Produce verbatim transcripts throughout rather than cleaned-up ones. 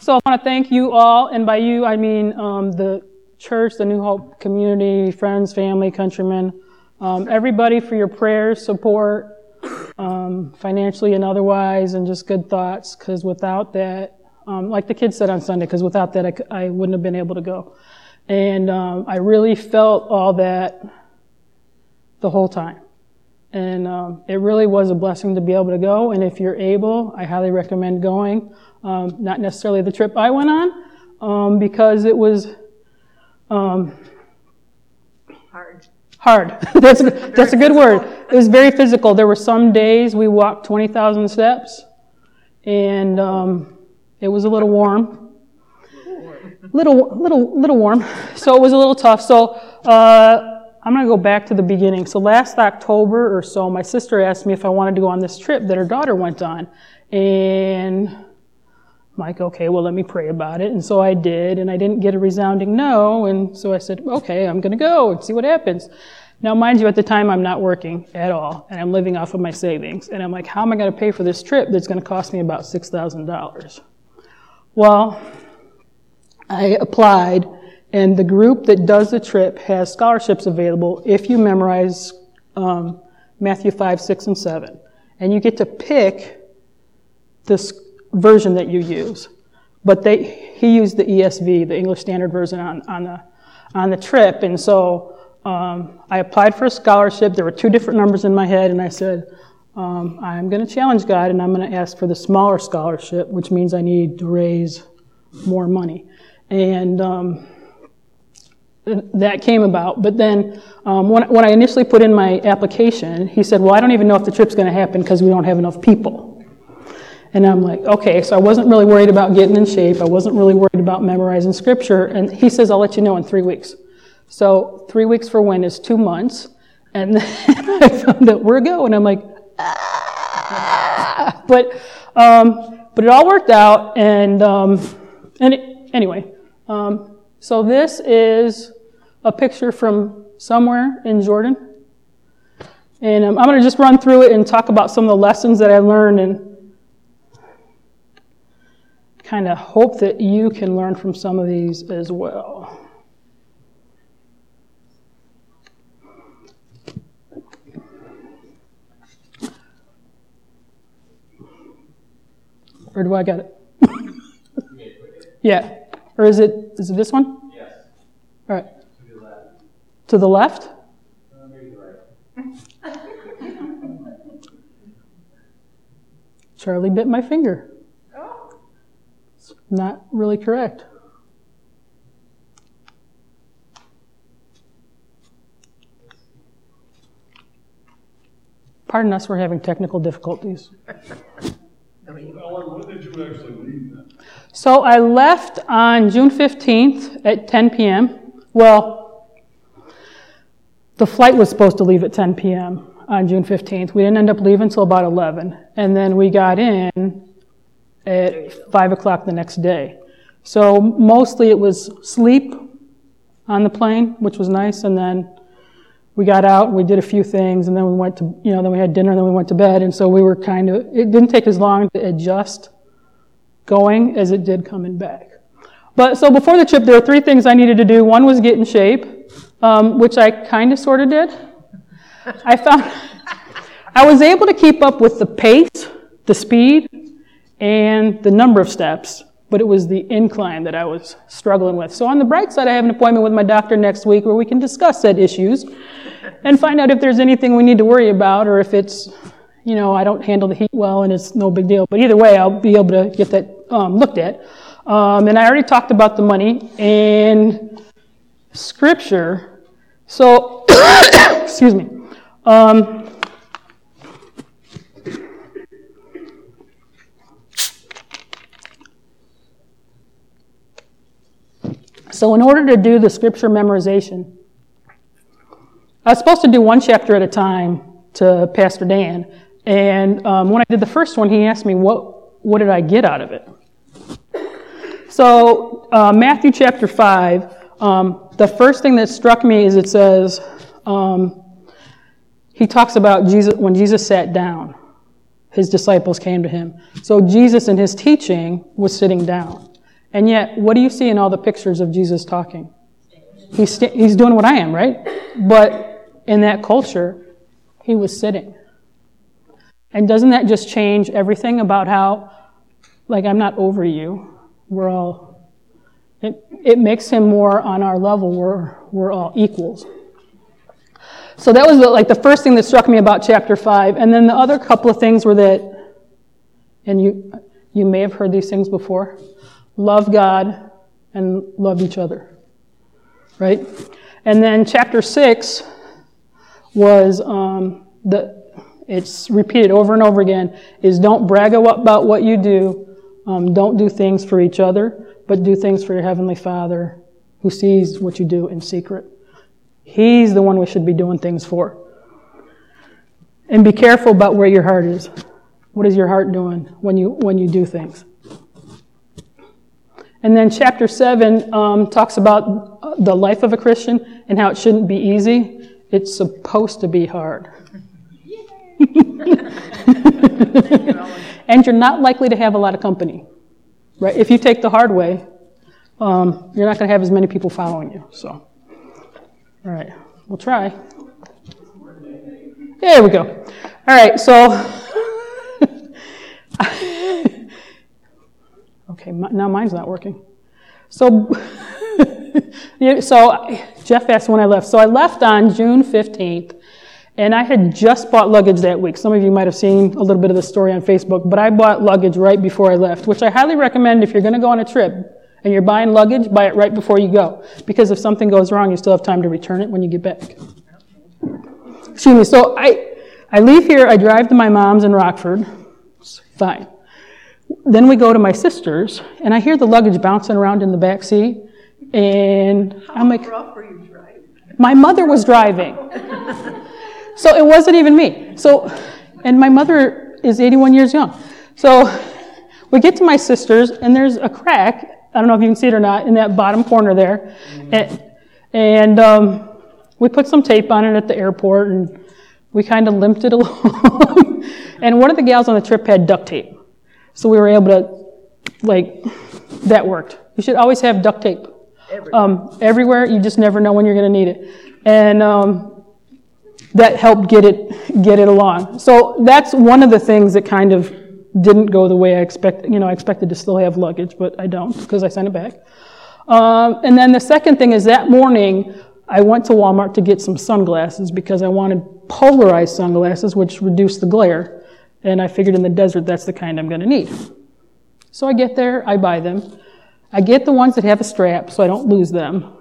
So I want to thank you all, and by you I mean um, the church, the New Hope community, friends, family, countrymen, um, everybody for your prayers, support, um, financially and otherwise, and just good thoughts, because without that, um, like the kids said on Sunday, because without that I, c- I wouldn't have been able to go. And um, I really felt all that the whole time. And um, it really was a blessing to be able to go, and if you're able, I highly recommend going. Um, not necessarily the trip I went on, um, because it was um, Hard. hard. that's a, that's a good word. It was very physical. There were some days we walked twenty thousand steps, and um, it was a little warm. Little, little, little warm. So it was a little tough. So uh, I'm going to go back to the beginning. So last October or so, my sister asked me if I wanted to go on this trip that her daughter went on, and I'm like, okay, well, let me pray about it. And so I did, and I didn't get a resounding no, and so I said, okay, I'm going to go and see what happens. Now, mind you, at the time, I'm not working at all, and I'm living off of my savings. And I'm like, how am I going to pay for this trip that's going to cost me about six thousand dollars? Well, I applied, and the group that does the trip has scholarships available if you memorize um, Matthew five, six, and seven. And you get to pick this version that you use. But they he used the E S V, the English Standard Version, on, on the on the trip. And so um, I applied for a scholarship. There were two different numbers in my head, and I said, um, I'm going to challenge God, and I'm going to ask for the smaller scholarship, which means I need to raise more money. And um, that came about. But then um, when, when I initially put in my application, he said, well, I don't even know if the trip's going to happen because we don't have enough people. And I'm like, okay, so I wasn't really worried about getting in shape. I wasn't really worried about memorizing scripture. And he says, I'll let you know in three weeks. So three weeks for when is two months. And then I found out where to go. And I'm like, ah. But, um, but it all worked out. And, um, and it, anyway, um, so this is a picture from somewhere in Jordan. And um, I'm going to just run through it and talk about some of the lessons that I learned, and kind of hope that you can learn from some of these as well. Or do I got it? Yeah. Or is it is it this one? Yes. All right. To the left. To the left? Uh, maybe the right. Charlie bit my finger. Not really correct. Pardon us, we're having technical difficulties. Ellen, when did you actually leave then? So I left on June fifteenth at ten p.m. Well, the flight was supposed to leave at ten p.m. on June fifteenth. We didn't end up leaving until about eleven. And then we got in at five o'clock the next day. So mostly it was sleep on the plane, which was nice, and then we got out and we did a few things, and then we went to, you know, then we had dinner, and then we went to bed, and so we were kind of, it didn't take as long to adjust going as it did coming back. But so before the trip, there were three things I needed to do. One was get in shape, um, which I kind of sort of did. I found I was able to keep up with the pace, the speed, and the number of steps, but it was the incline that I was struggling with. So on the bright side, I have an appointment with my doctor next week where we can discuss said issues and find out if there's anything we need to worry about, or if it's, you know, I don't handle the heat well and it's no big deal. But either way, I'll be able to get that um, looked at. Um, and I already talked about the money and scripture. So, excuse me. Um, So in order to do the scripture memorization, I was supposed to do one chapter at a time to Pastor Dan. And um, when I did the first one, he asked me, what, what did I get out of it? So uh, Matthew chapter five, um, the first thing that struck me is it says, um, he talks about Jesus when Jesus sat down. His disciples came to him. So Jesus in his teaching was sitting down. And yet, what do you see in all the pictures of Jesus talking? He's, st- he's doing what I am, right? But in that culture, he was sitting. And doesn't that just change everything about how, like, I'm not over you. We're all, it, it makes him more on our level. We're, we're all equals. So that was the, like the first thing that struck me about chapter five. And then the other couple of things were that, and you, you may have heard these things before, love God and love each other. Right? And then chapter six was um, the, it's repeated over and over again, is don't brag about what you do. Um, don't do things for each other, but do things for your Heavenly Father who sees what you do in secret. He's the one we should be doing things for. And be careful about where your heart is. What is your heart doing when you when you do things? And then chapter seven um, talks about the life of a Christian and how it shouldn't be easy. It's supposed to be hard. And you're not likely to have a lot of company, right? If you take the hard way, um, you're not going to have as many people following you. So, all right, we'll try. There we go. All right, so okay, now mine's not working. So, so Jeff asked when I left. So I left on June fifteenth. And I had just bought luggage that week. Some of you might have seen a little bit of the story on Facebook, but I bought luggage right before I left, which I highly recommend if you're going to go on a trip and you're buying luggage, buy it right before you go. Because if something goes wrong, you still have time to return it when you get back. Excuse me. So I, I leave here, I drive to my mom's in Rockford. It's fine. Then we go to my sister's, and I hear the luggage bouncing around in the back seat. And I'm like, how rough were you driving? My mother was driving. So it wasn't even me. So, and my mother is eighty-one years young. So we get to my sister's, and there's a crack. I don't know if you can see it or not, in that bottom corner there. Mm-hmm. And, and um, we put some tape on it at the airport, and we kind of limped it along. And one of the gals on the trip had duct tape. So we were able to, like, that worked. You should always have duct tape. Everywhere. Um, everywhere. You just never know when you're going to need it. And um, that helped get it get it along. So that's one of the things that kind of didn't go the way I expected. You know, I expected to still have luggage, but I don't because I sent it back. Um, and then the second thing is that morning I went to Walmart to get some sunglasses because I wanted polarized sunglasses, which reduce the glare. And I figured in the desert that's the kind I'm going to need. So I get there, I buy them. I get the ones that have a strap so I don't lose them.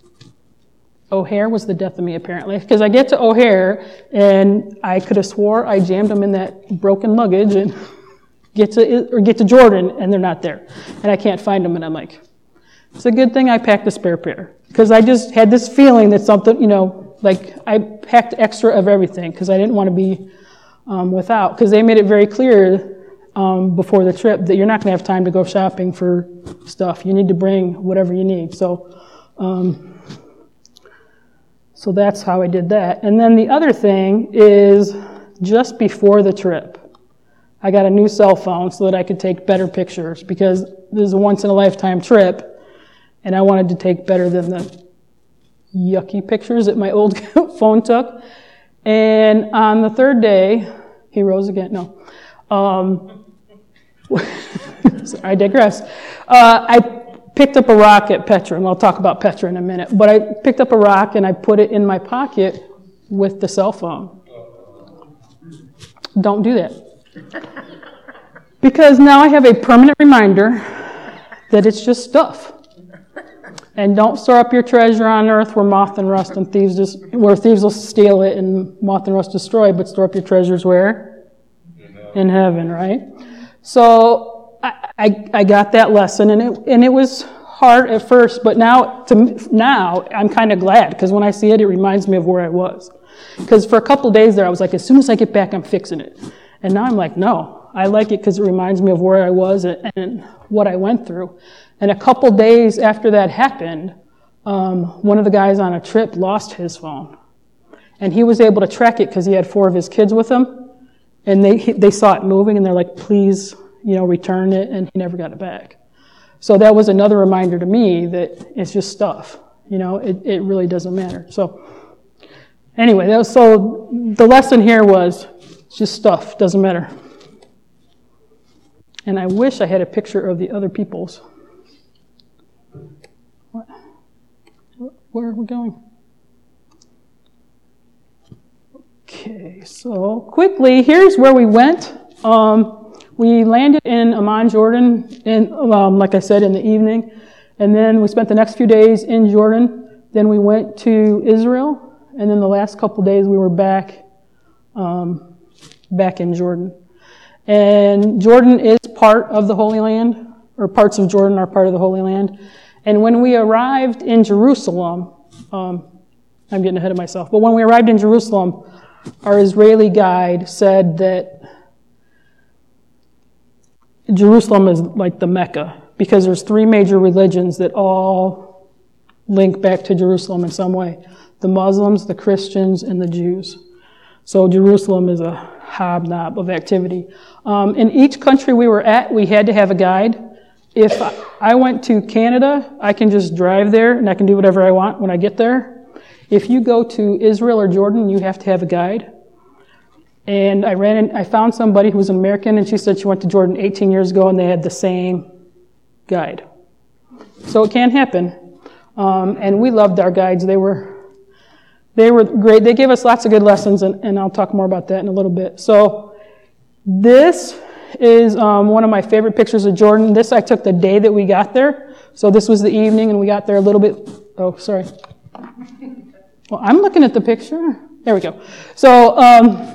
O'Hare was the death of me, apparently, because I get to O'Hare, and I could have swore I jammed them in that broken luggage and get to or get to Jordan, and they're not there. And I can't find them, and I'm like, it's a good thing I packed a spare pair, because I just had this feeling that something, you know, like I packed extra of everything, because I didn't want to be um, without, because they made it very clear um, before the trip that you're not going to have time to go shopping for stuff. You need to bring whatever you need. So, um, So that's how I did that. And then the other thing is just before the trip, I got a new cell phone so that I could take better pictures because this is a once-in-a-lifetime trip, and I wanted to take better than the yucky pictures that my old phone took. And on the third day, he rose again. No. Um, I digress. Uh, I picked up a rock at Petra, and I'll talk about Petra in a minute, but I picked up a rock and I put it in my pocket with the cell phone. Don't do that. Because now I have a permanent reminder that it's just stuff. And don't store up your treasure on earth where moth and rust and thieves just, where thieves will steal it and moth and rust destroy, but store up your treasures where? In heaven, in heaven, right? So I, I, I got that lesson, and it and it was hard at first, but now to now I'm kind of glad because when I see it, it reminds me of where I was. Because for a couple of days there, I was like, as soon as I get back, I'm fixing it. And now I'm like, no, I like it because it reminds me of where I was and, and what I went through. And a couple days after that happened, um, one of the guys on a trip lost his phone. And he was able to track it because he had four of his kids with him. And they they saw it moving, and they're like, please, you know, return it. And he never got it back. So that was another reminder to me that it's just stuff. You know, it, it really doesn't matter. So anyway, that was, so the lesson here was it's just stuff, doesn't matter. And I wish I had a picture of the other people's. What? Where are we going? Okay, so quickly, here's where we went. Um, we landed in Amman, Jordan, in, um, like I said, in the evening. And then we spent the next few days in Jordan. Then we went to Israel. And then the last couple days we were back, um, back in Jordan. And Jordan is part of the Holy Land, or parts of Jordan are part of the Holy Land. And when we arrived in Jerusalem, um, I'm getting ahead of myself, but when we arrived in Jerusalem, our Israeli guide said that Jerusalem is like the Mecca, because there's three major religions that all link back to Jerusalem in some way. The Muslims, the Christians, and the Jews. So Jerusalem is a hobnob of activity. Um, in each country we were at, we had to have a guide. If I went to Canada, I can just drive there and I can do whatever I want when I get there. If you go to Israel or Jordan, you have to have a guide. And I ran in, I found somebody who was an American, and she said she went to Jordan eighteen years ago and they had the same guide. So it can happen. Um, and we loved our guides. They were They were great. They gave us lots of good lessons, and, and I'll talk more about that in a little bit. So this is um, one of my favorite pictures of Jordan. This I took the day that we got there. So this was the evening, and we got there a little bit. Oh, sorry. Well, I'm looking at the picture. There we go. So, um,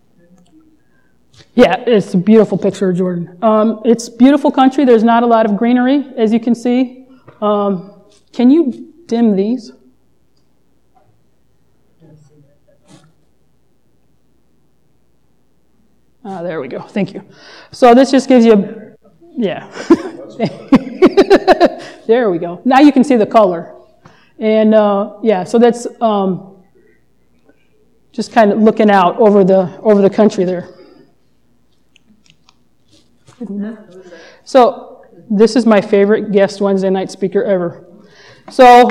yeah, it's a beautiful picture of Jordan. Um, it's a beautiful country. There's not a lot of greenery, as you can see. Um, can you dim these? Ah, there we go. Thank you. So this just gives you a, yeah. There we go. Now you can see the color. And, uh, yeah, so that's um, just kind of looking out over the over the country there. So this is my favorite guest Wednesday night speaker ever. So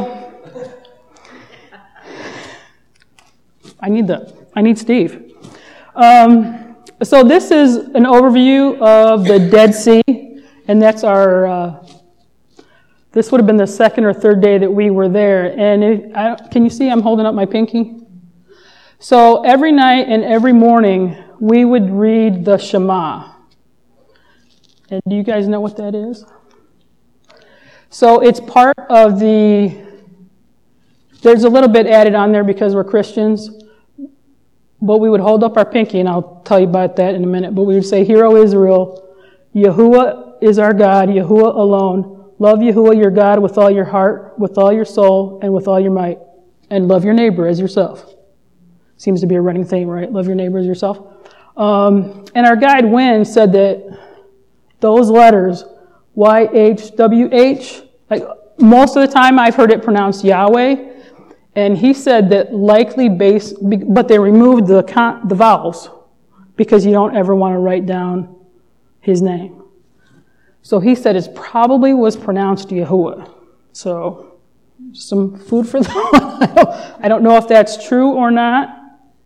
I need the I need Steve. Um, so this is an overview of the Dead Sea, and that's our. Uh, this would have been the second or third day that we were there. And if, I, can you see I'm holding up my pinky? So every night and every morning we would read the Shema. And do you guys know what that is? So it's part of the, there's a little bit added on there because we're Christians, but we would hold up our pinky, and I'll tell you about that in a minute, but we would say, Hear, O Israel, Yahuwah is our God, Yahuwah alone. Love Yahuwah your God with all your heart, with all your soul, and with all your might. And love your neighbor as yourself. Seems to be a running theme, right? Love your neighbor as yourself. Um, and our guide, Wynn, said that those letters, Y H W H, like most of the time I've heard it pronounced Yahweh, and he said that likely based, but they removed the the vowels because you don't ever want to write down his name. So he said it probably was pronounced Yahuwah. So some food for thought. I don't know if that's true or not.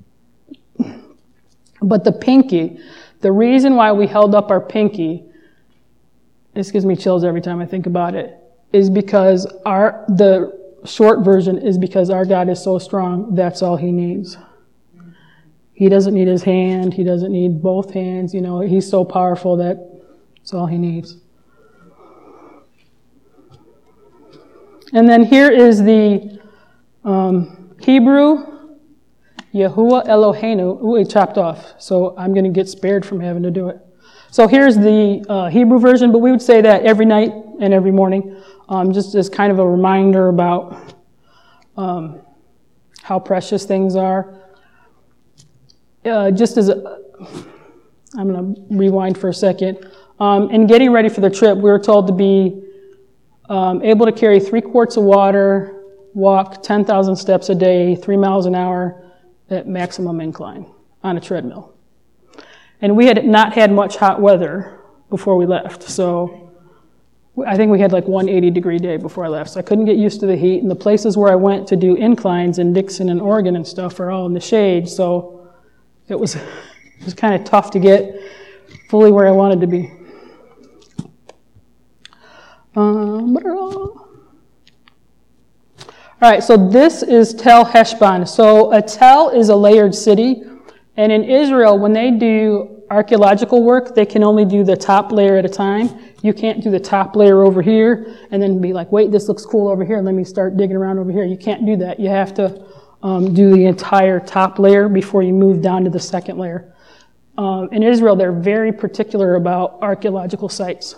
But the pinky, the reason why we held up our pinky, this gives me chills every time I think about it, is because our the short version is because our God is so strong, that's all he needs. He doesn't need his hand, he doesn't need both hands, you know, he's so powerful that that's all he needs. And then here is the um, Hebrew, Yahuwah Eloheinu. Ooh, it chopped off, so I'm going to get spared from having to do it. So here's the uh, Hebrew version, but we would say that every night and every morning, um, just as kind of a reminder about um, how precious things are. Uh, just as a, I'm going to rewind for a second. Um, in getting ready for the trip, we were told to be Um, able to carry three quarts of water, walk ten thousand steps a day, three miles an hour at maximum incline on a treadmill. And we had not had much hot weather before we left, so I think we had like one eighty degree day before I left, so I couldn't get used to the heat. And the places where I went to do inclines in Dixon and Oregon and stuff are all in the shade, so it was, it was kind of tough to get fully where I wanted to be. Um, all right, so this is Tel Heshbon. So a tel is a layered city, and in Israel, when they do archaeological work, they can only do the top layer at a time. You can't do the top layer over here and then be like, wait, this looks cool over here. Let me start digging around over here. You can't do that. You have to um, do the entire top layer before you move down to the second layer. Um, in Israel, they're very particular about archaeological sites.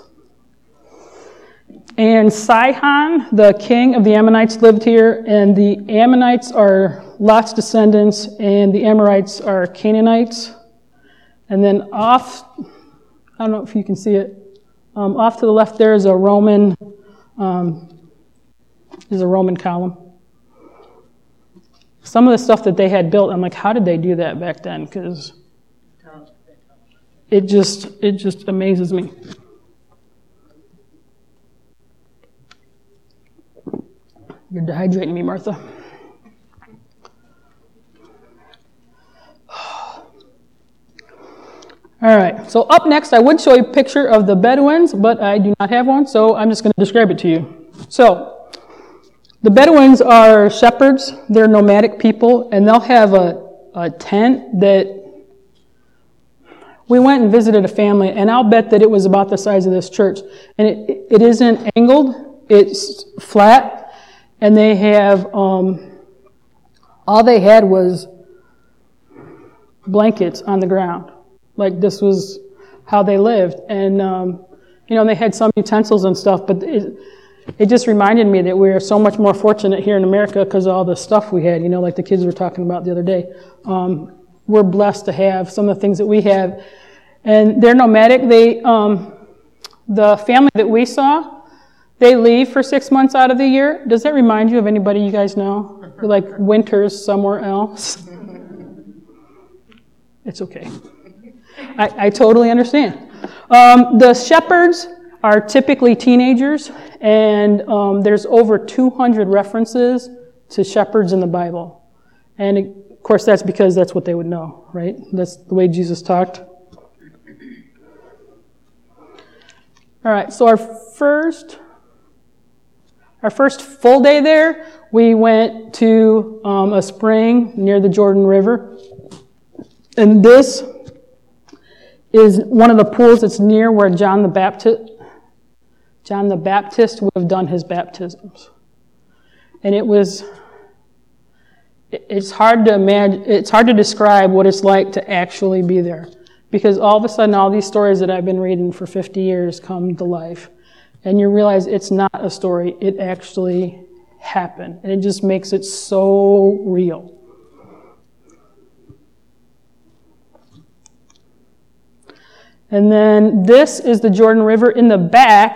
And Sihon, the king of the Ammonites, lived here, and the Ammonites are Lot's descendants, and the Amorites are Canaanites. And then off, I don't know if you can see it, um, off to the left there is a Roman, um, is a Roman column. Some of the stuff that they had built, I'm like, how did they do that back then? Because it just, it just amazes me. You're dehydrating me, Martha. All right, so up next, I would show you a picture of the Bedouins, but I do not have one, so I'm just going to describe it to you. So, the Bedouins are shepherds. They're nomadic people, and they'll have a, a tent that... We went and visited a family, and I'll bet that it was about the size of this church. And it, it isn't angled, it's flat, and they have... Um, all they had was blankets on the ground. Like, this was how they lived. And, um, you know, they had some utensils and stuff, but it, it just reminded me that we are so much more fortunate here in America because of all the stuff we had, you know, like the kids were talking about the other day. Um, we're blessed to have some of the things that we have. And they're nomadic. They, um, the family that we saw, they leave for six months out of the year. Does that remind you of anybody you guys know who, like, winters somewhere else? It's okay. I, I totally understand. Um, the shepherds are typically teenagers, and um, there's over two hundred references to shepherds in the Bible. And of course, that's because that's what they would know, right? That's the way Jesus talked. All right, so our first, our first full day there, we went to um, a spring near the Jordan River. And this is one of the pools that's near where John the Baptist, John the Baptist would have done his baptisms. And it was, it's hard to imagine, it's hard to describe what it's like to actually be there. Because all of a sudden, all these stories that I've been reading for fifty years come to life. And you realize it's not a story, it actually happened. And it just makes it so real. And then this is the Jordan River in the back.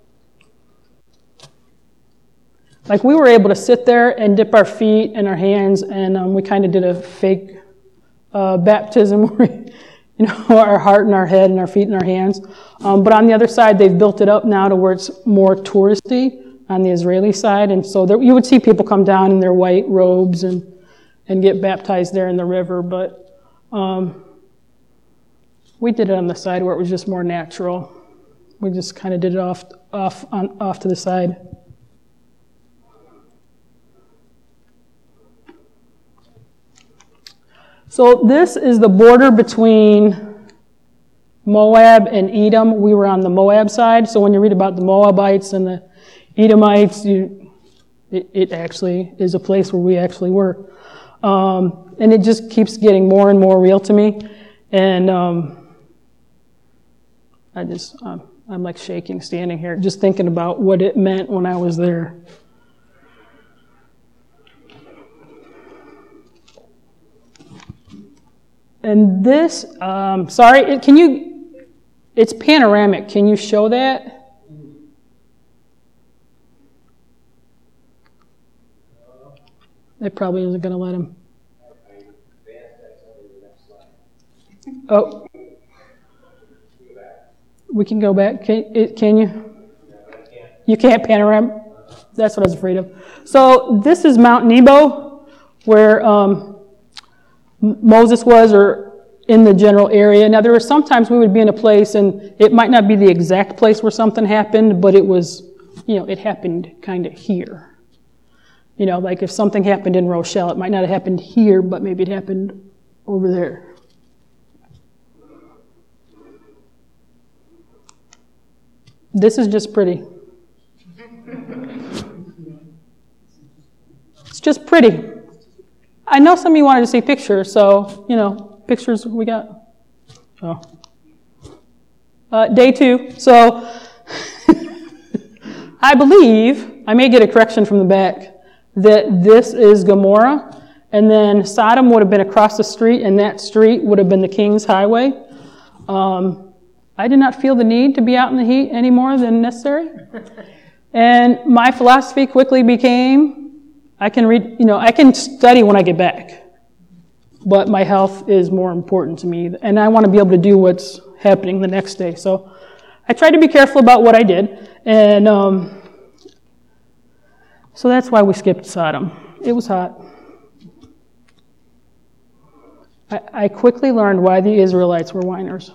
Like, we were able to sit there and dip our feet and our hands, and um, we kind of did a fake uh, baptism where, you know, our heart and our head and our feet and our hands. Um, but on the other side, they've built it up now to where it's more touristy on the Israeli side. And so there, you would see people come down in their white robes and, and get baptized there in the river. But um, we did it on the side where it was just more natural. We just kind of did it off, off, on, off to the side. So this is the border between Moab and Edom. We were on the Moab side, so when you read about the Moabites and the Edomites, you, it, it actually is a place where we actually were. Um, and it just keeps getting more and more real to me. And um, I just, I'm, I'm like shaking standing here, just thinking about what it meant when I was there. And this, um, sorry, it, can you, it's panoramic. Can you show that? It probably isn't going to let him. Oh. We can go back. Can, it, can you? You can't panorama? That's what I was afraid of. So this is Mount Nebo, where um, Moses was, or in the general area. Now, there were sometimes we would be in a place, and it might not be the exact place where something happened, but it was, you know, it happened kind of here. You know, like if something happened in Rochelle, it might not have happened here, but maybe it happened over there. This is just pretty. It's just pretty. I know some of you wanted to see pictures, so, you know, pictures we got. Oh. Uh, day two. So, I believe, I may get a correction from the back, that this is Gomorrah, and then Sodom would have been across the street, and that street would have been the King's Highway. Um, I did not feel the need to be out in the heat any more than necessary. And my philosophy quickly became, I can read, you know, I can study when I get back, but my health is more important to me, and I want to be able to do what's happening the next day. So I tried to be careful about what I did, and um, so that's why we skipped Sodom. It was hot. I, I quickly learned why the Israelites were whiners.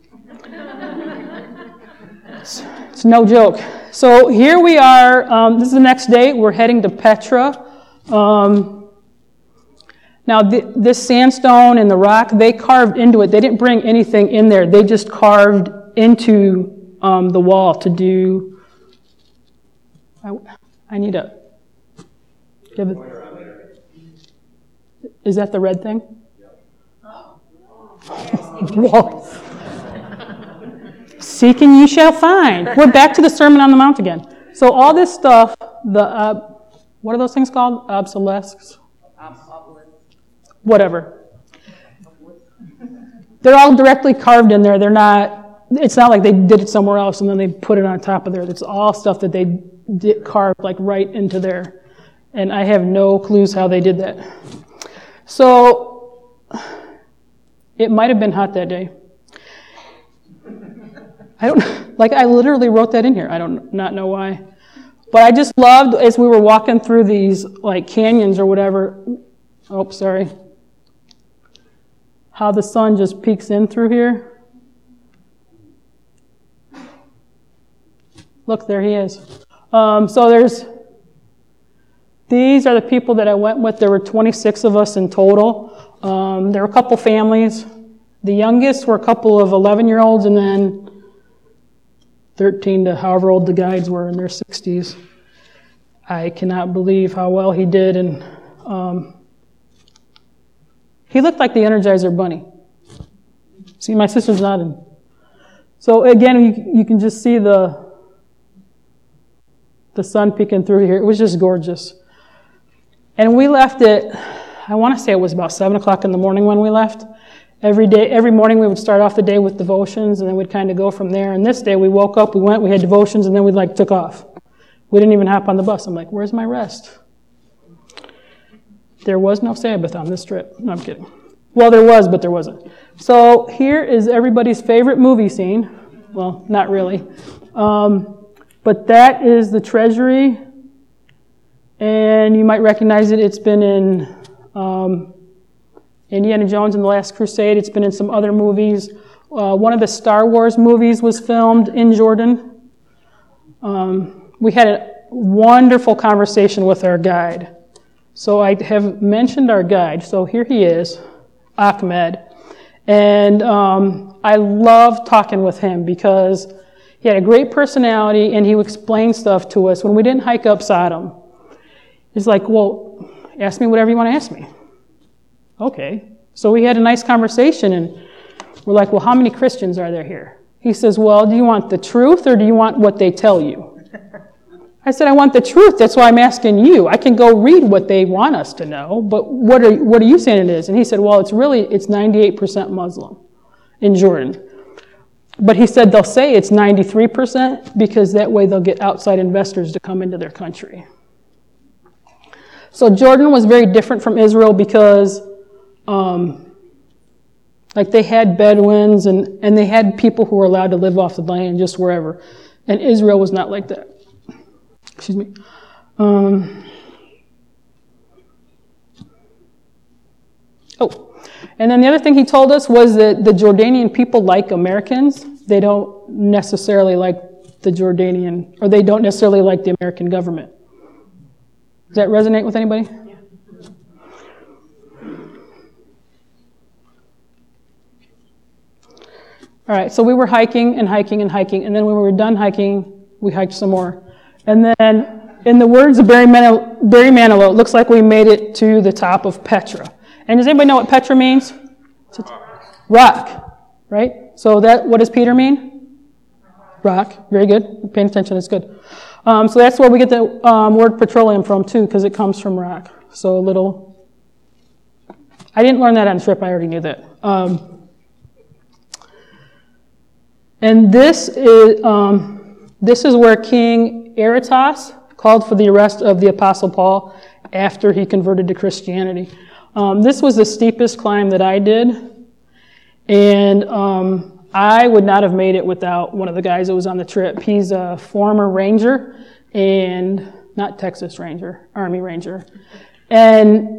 It's, it's no joke. So here we are. Um, this is the next day. We're heading to Petra. Um, now, th- this sandstone and the rock, they carved into it. They didn't bring anything in there. They just carved into um, the wall to do... I, I need a... Give it, is that the red thing? Whoa. Seeking ye shall find. We're back to the Sermon on the Mount again. So all this stuff, the... Uh, what are those things called? Obsolesques? Whatever. They're all directly carved in there. They're not, it's not like they did it somewhere else and then they put it on top of there. It's all stuff that they did carve like right into there. And I have no clues how they did that. So, it might have been hot that day. I don't, like I literally wrote that in here. I don't not know why. But I just loved, as we were walking through these, like, canyons or whatever, oh, sorry, how the sun just peeks in through here. Look, there he is. Um, so there's, these are the people that I went with. There were twenty-six of us in total. Um, there were a couple families. The youngest were a couple of eleven-year-olds, and then thirteen to however old the guides were in their sixties. I cannot believe how well he did, and um, he looked like the Energizer Bunny. See, my sister's nodding. So again, you, you can just see the the sun peeking through here. It was just gorgeous. And we left it, I want to say it was about seven o'clock in the morning when we left. Every day, every morning we would start off the day with devotions, and then we'd kind of go from there. And this day we woke up, we went, we had devotions, and then we like took off. We didn't even hop on the bus. I'm like, where's my rest? There was no Sabbath on this trip. No, I'm kidding. Well, there was, but there wasn't. So here is everybody's favorite movie scene. Well, not really. Um, but that is the treasury, and you might recognize it. It's been in... Um, Indiana Jones and the Last Crusade. It's been in some other movies. Uh, one of the Star Wars movies was filmed in Jordan. Um, we had a wonderful conversation with our guide. So I have mentioned our guide. So here he is, Ahmed. And um, I love talking with him because he had a great personality and he would explain stuff to us. When we didn't hike up Sodom, he's like, well, ask me whatever you want to ask me. Okay. So we had a nice conversation, and we're like, well, how many Christians are there here? He says, well, do you want the truth, or do you want what they tell you? I said, I want the truth. That's why I'm asking you. I can go read what they want us to know, but what are what are you saying it is? And he said, well, it's really, it's ninety-eight percent Muslim in Jordan. But he said they'll say it's ninety-three percent because that way they'll get outside investors to come into their country. So Jordan was very different from Israel because Um, like they had Bedouins and, and they had people who were allowed to live off the land just wherever. And Israel was not like that. Excuse me. Um, oh, and then the other thing he told us was that the Jordanian people like Americans. They don't necessarily like the Jordanian, or they don't necessarily like the American government. Does that resonate with anybody? Yeah. All right, so we were hiking and hiking and hiking, and then when we were done hiking, we hiked some more. And then, in the words of Barry Manilow, Barry Manilow, it looks like we made it to the top of Petra. And does anybody know what Petra means? It's a rock, right? So that, what does Peter mean? Rock. Very good. Paying attention, that's good. Um, so that's where we get the um, word petroleum from, too, because it comes from rock. So a little... I didn't learn that on the trip. I already knew that. Um, and this is, um, this is where King Aretas called for the arrest of the Apostle Paul after he converted to Christianity. Um, this was the steepest climb that I did. And... Um, I would not have made it without one of the guys that was on the trip. He's a former Ranger, and not Texas Ranger, Army Ranger, and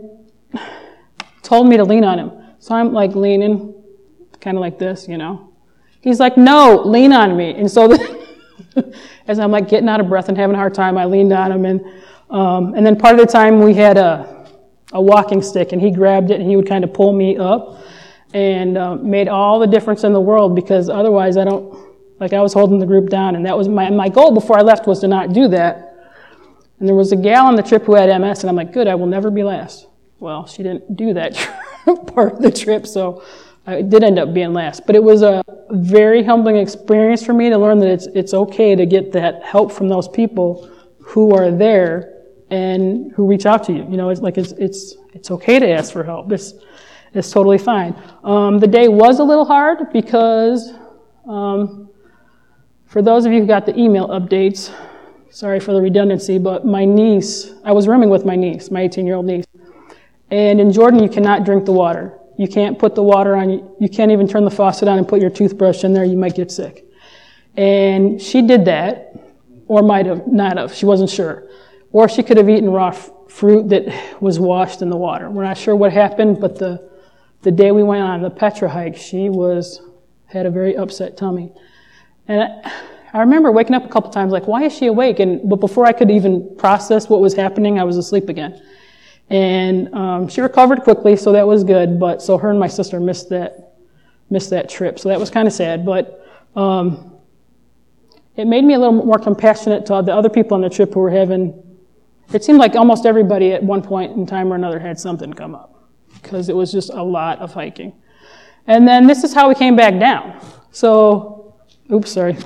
told me to lean on him. So I'm like leaning, kind of like this, you know. He's like, no, lean on me. And so then, as I'm like getting out of breath and having a hard time, I leaned on him. And um, and then part of the time we had a, a walking stick, and he grabbed it, and he would kind of pull me up. And uh, made all the difference in the world, because otherwise I don't, like I was holding the group down, and that was my my goal before I left was to not do that. And there was a gal on the trip who had M S, and I'm like, good, I will never be last. Well, she didn't do that part of the trip, so I did end up being last. But it was a very humbling experience for me to learn that it's it's okay to get that help from those people who are there and who reach out to you. You know, it's like it's it's it's okay to ask for help. It's It's totally fine. Um, the day was a little hard because um, for those of you who got the email updates, sorry for the redundancy, but my niece, I was rooming with my niece, my eighteen-year-old niece. And in Jordan, you cannot drink the water. You can't put the water on, you can't even turn the faucet on and put your toothbrush in there, you might get sick. And she did that, or might have not have, she wasn't sure. Or she could have eaten raw f- fruit that was washed in the water. We're not sure what happened, but the The day we went on the Petra hike, she was had a very upset tummy. And I, I remember waking up a couple times like, why is she awake? And but before I could even process what was happening, I was asleep again. And um, she recovered quickly, so that was good. But so her and my sister missed that missed that trip. So that was kind of sad. But um, it made me a little more compassionate to the other people on the trip who were having, it seemed like almost everybody at one point in time or another had something come up, because it was just a lot of hiking. And then this is how we came back down. So, oops, sorry.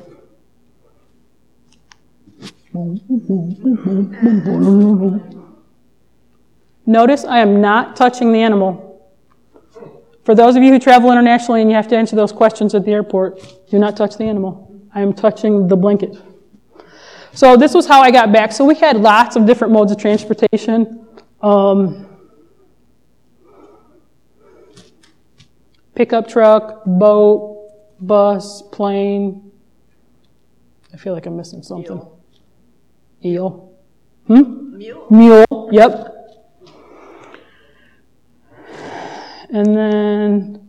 Notice I am not touching the animal. For those of you who travel internationally and you have to answer those questions at the airport, do not touch the animal. I am touching the blanket. So this was how I got back. So we had lots of different modes of transportation. Um, Pickup truck, boat, bus, plane. I feel like I'm missing something. Mule. Eel. Hmm? Mule. Mule, yep. And then,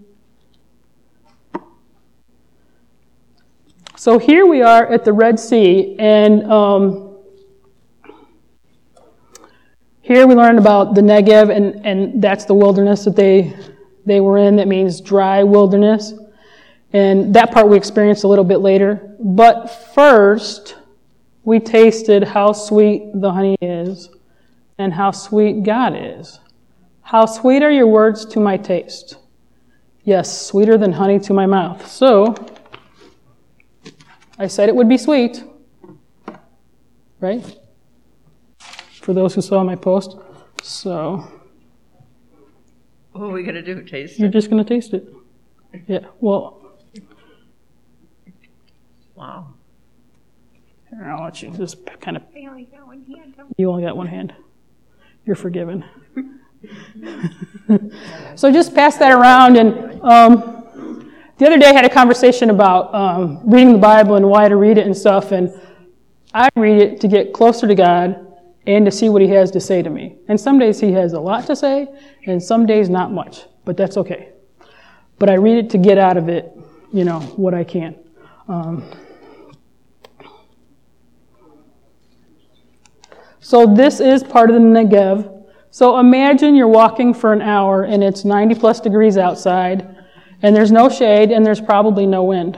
so here we are at the Red Sea, and um, here we learned about the Negev, and, and that's the wilderness that they they were in. That means dry wilderness. And that part we experienced a little bit later. But first, we tasted how sweet the honey is and how sweet God is. How sweet are your words to my taste? Yes, sweeter than honey to my mouth. So, I said it would be sweet. Right? For those who saw my post. So, what are we going to do? Taste you're it? just going to taste it. Yeah, well. Wow. Here, I'll let you just kind of. I only got one hand. You only got one hand. You're forgiven. So just pass that around. And um, the other day I had a conversation about um, reading the Bible and why to read it and stuff. And I read it to get closer to God and to see what he has to say to me. And some days he has a lot to say, and some days not much, but that's okay. But I read it to get out of it, you know, what I can. Um, so this is part of the Negev. So imagine you're walking for an hour and it's ninety plus degrees outside, and there's no shade and there's probably no wind.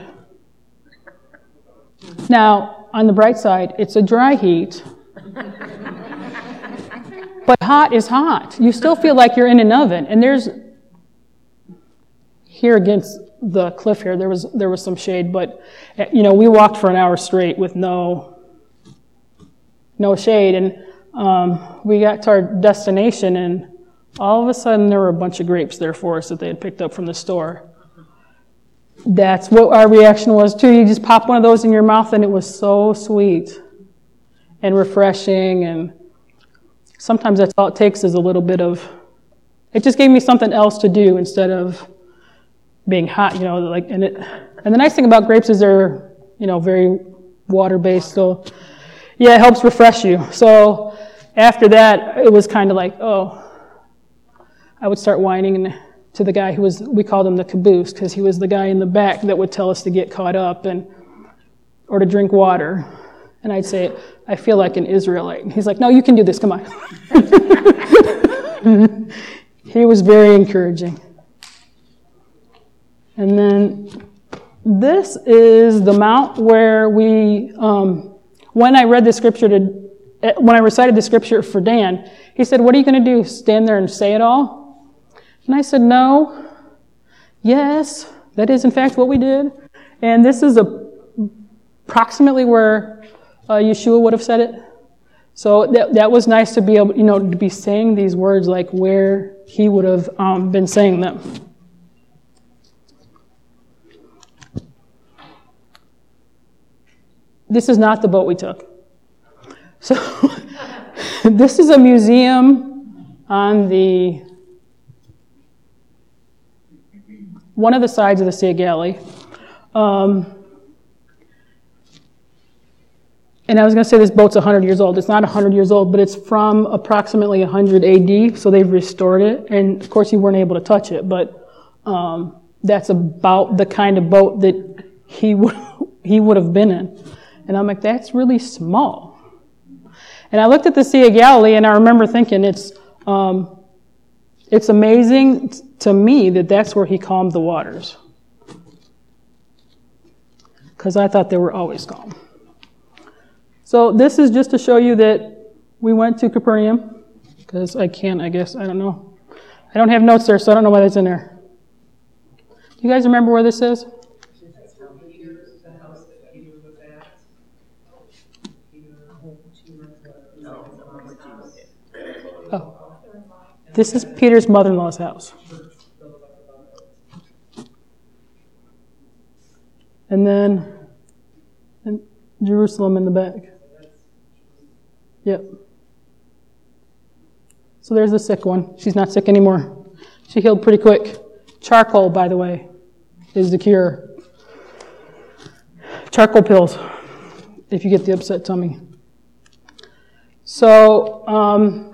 Now, on the bright side, it's a dry heat. But hot is hot. You still feel like you're in an oven. And there's, here against the cliff here, there was there was some shade, but, you know, we walked for an hour straight with no, no shade. And um, we got to our destination, and all of a sudden there were a bunch of grapes there for us that they had picked up from the store. That's what our reaction was too. You just pop one of those in your mouth, and it was so sweet and refreshing. And sometimes that's all it takes is a little bit of, it just gave me something else to do instead of being hot, you know, like, and it, and the nice thing about grapes is they're, you know, very water-based. So yeah, it helps refresh you. So after that, it was kind of like, oh, I would start whining and to the guy who was, we called him the caboose, because he was the guy in the back that would tell us to get caught up and or to drink water. And I'd say, I feel like an Israelite. And he's like, no, you can do this, come on. He was very encouraging. And then this is the mount where we, um, when I read the scripture to, when I recited the scripture for Dan, he said, what are you going to do, stand there and say it all? And I said, no, yes, that is in fact what we did. And this is a, approximately where uh, Yeshua would have said it. So that that was nice to be able, you know, to be saying these words like where he would have um, been saying them. This is not the boat we took. So this is a museum on the one of the sides of the Sea of Galilee. Um, and I was going to say this boat's one hundred years old. It's not one hundred years old, but it's from approximately one hundred A D, so they've restored it. And, of course, you weren't able to touch it, but um, that's about the kind of boat that he would, he would have been in. And I'm like, that's really small. And I looked at the Sea of Galilee, and I remember thinking it's um, it's amazing to me that that's where he calmed the waters. Because I thought they were always calm. So this is just to show you that we went to Capernaum. Because I can't, I guess, I don't know. I don't have notes there, so I don't know why that's in there. Do you guys remember where this is? Oh. This is Peter's mother-in-law's house. And then and Jerusalem in the back. Yep. So there's the sick one. She's not sick anymore. She healed pretty quick. Charcoal, by the way, is the cure. Charcoal pills, if you get the upset tummy. So, um,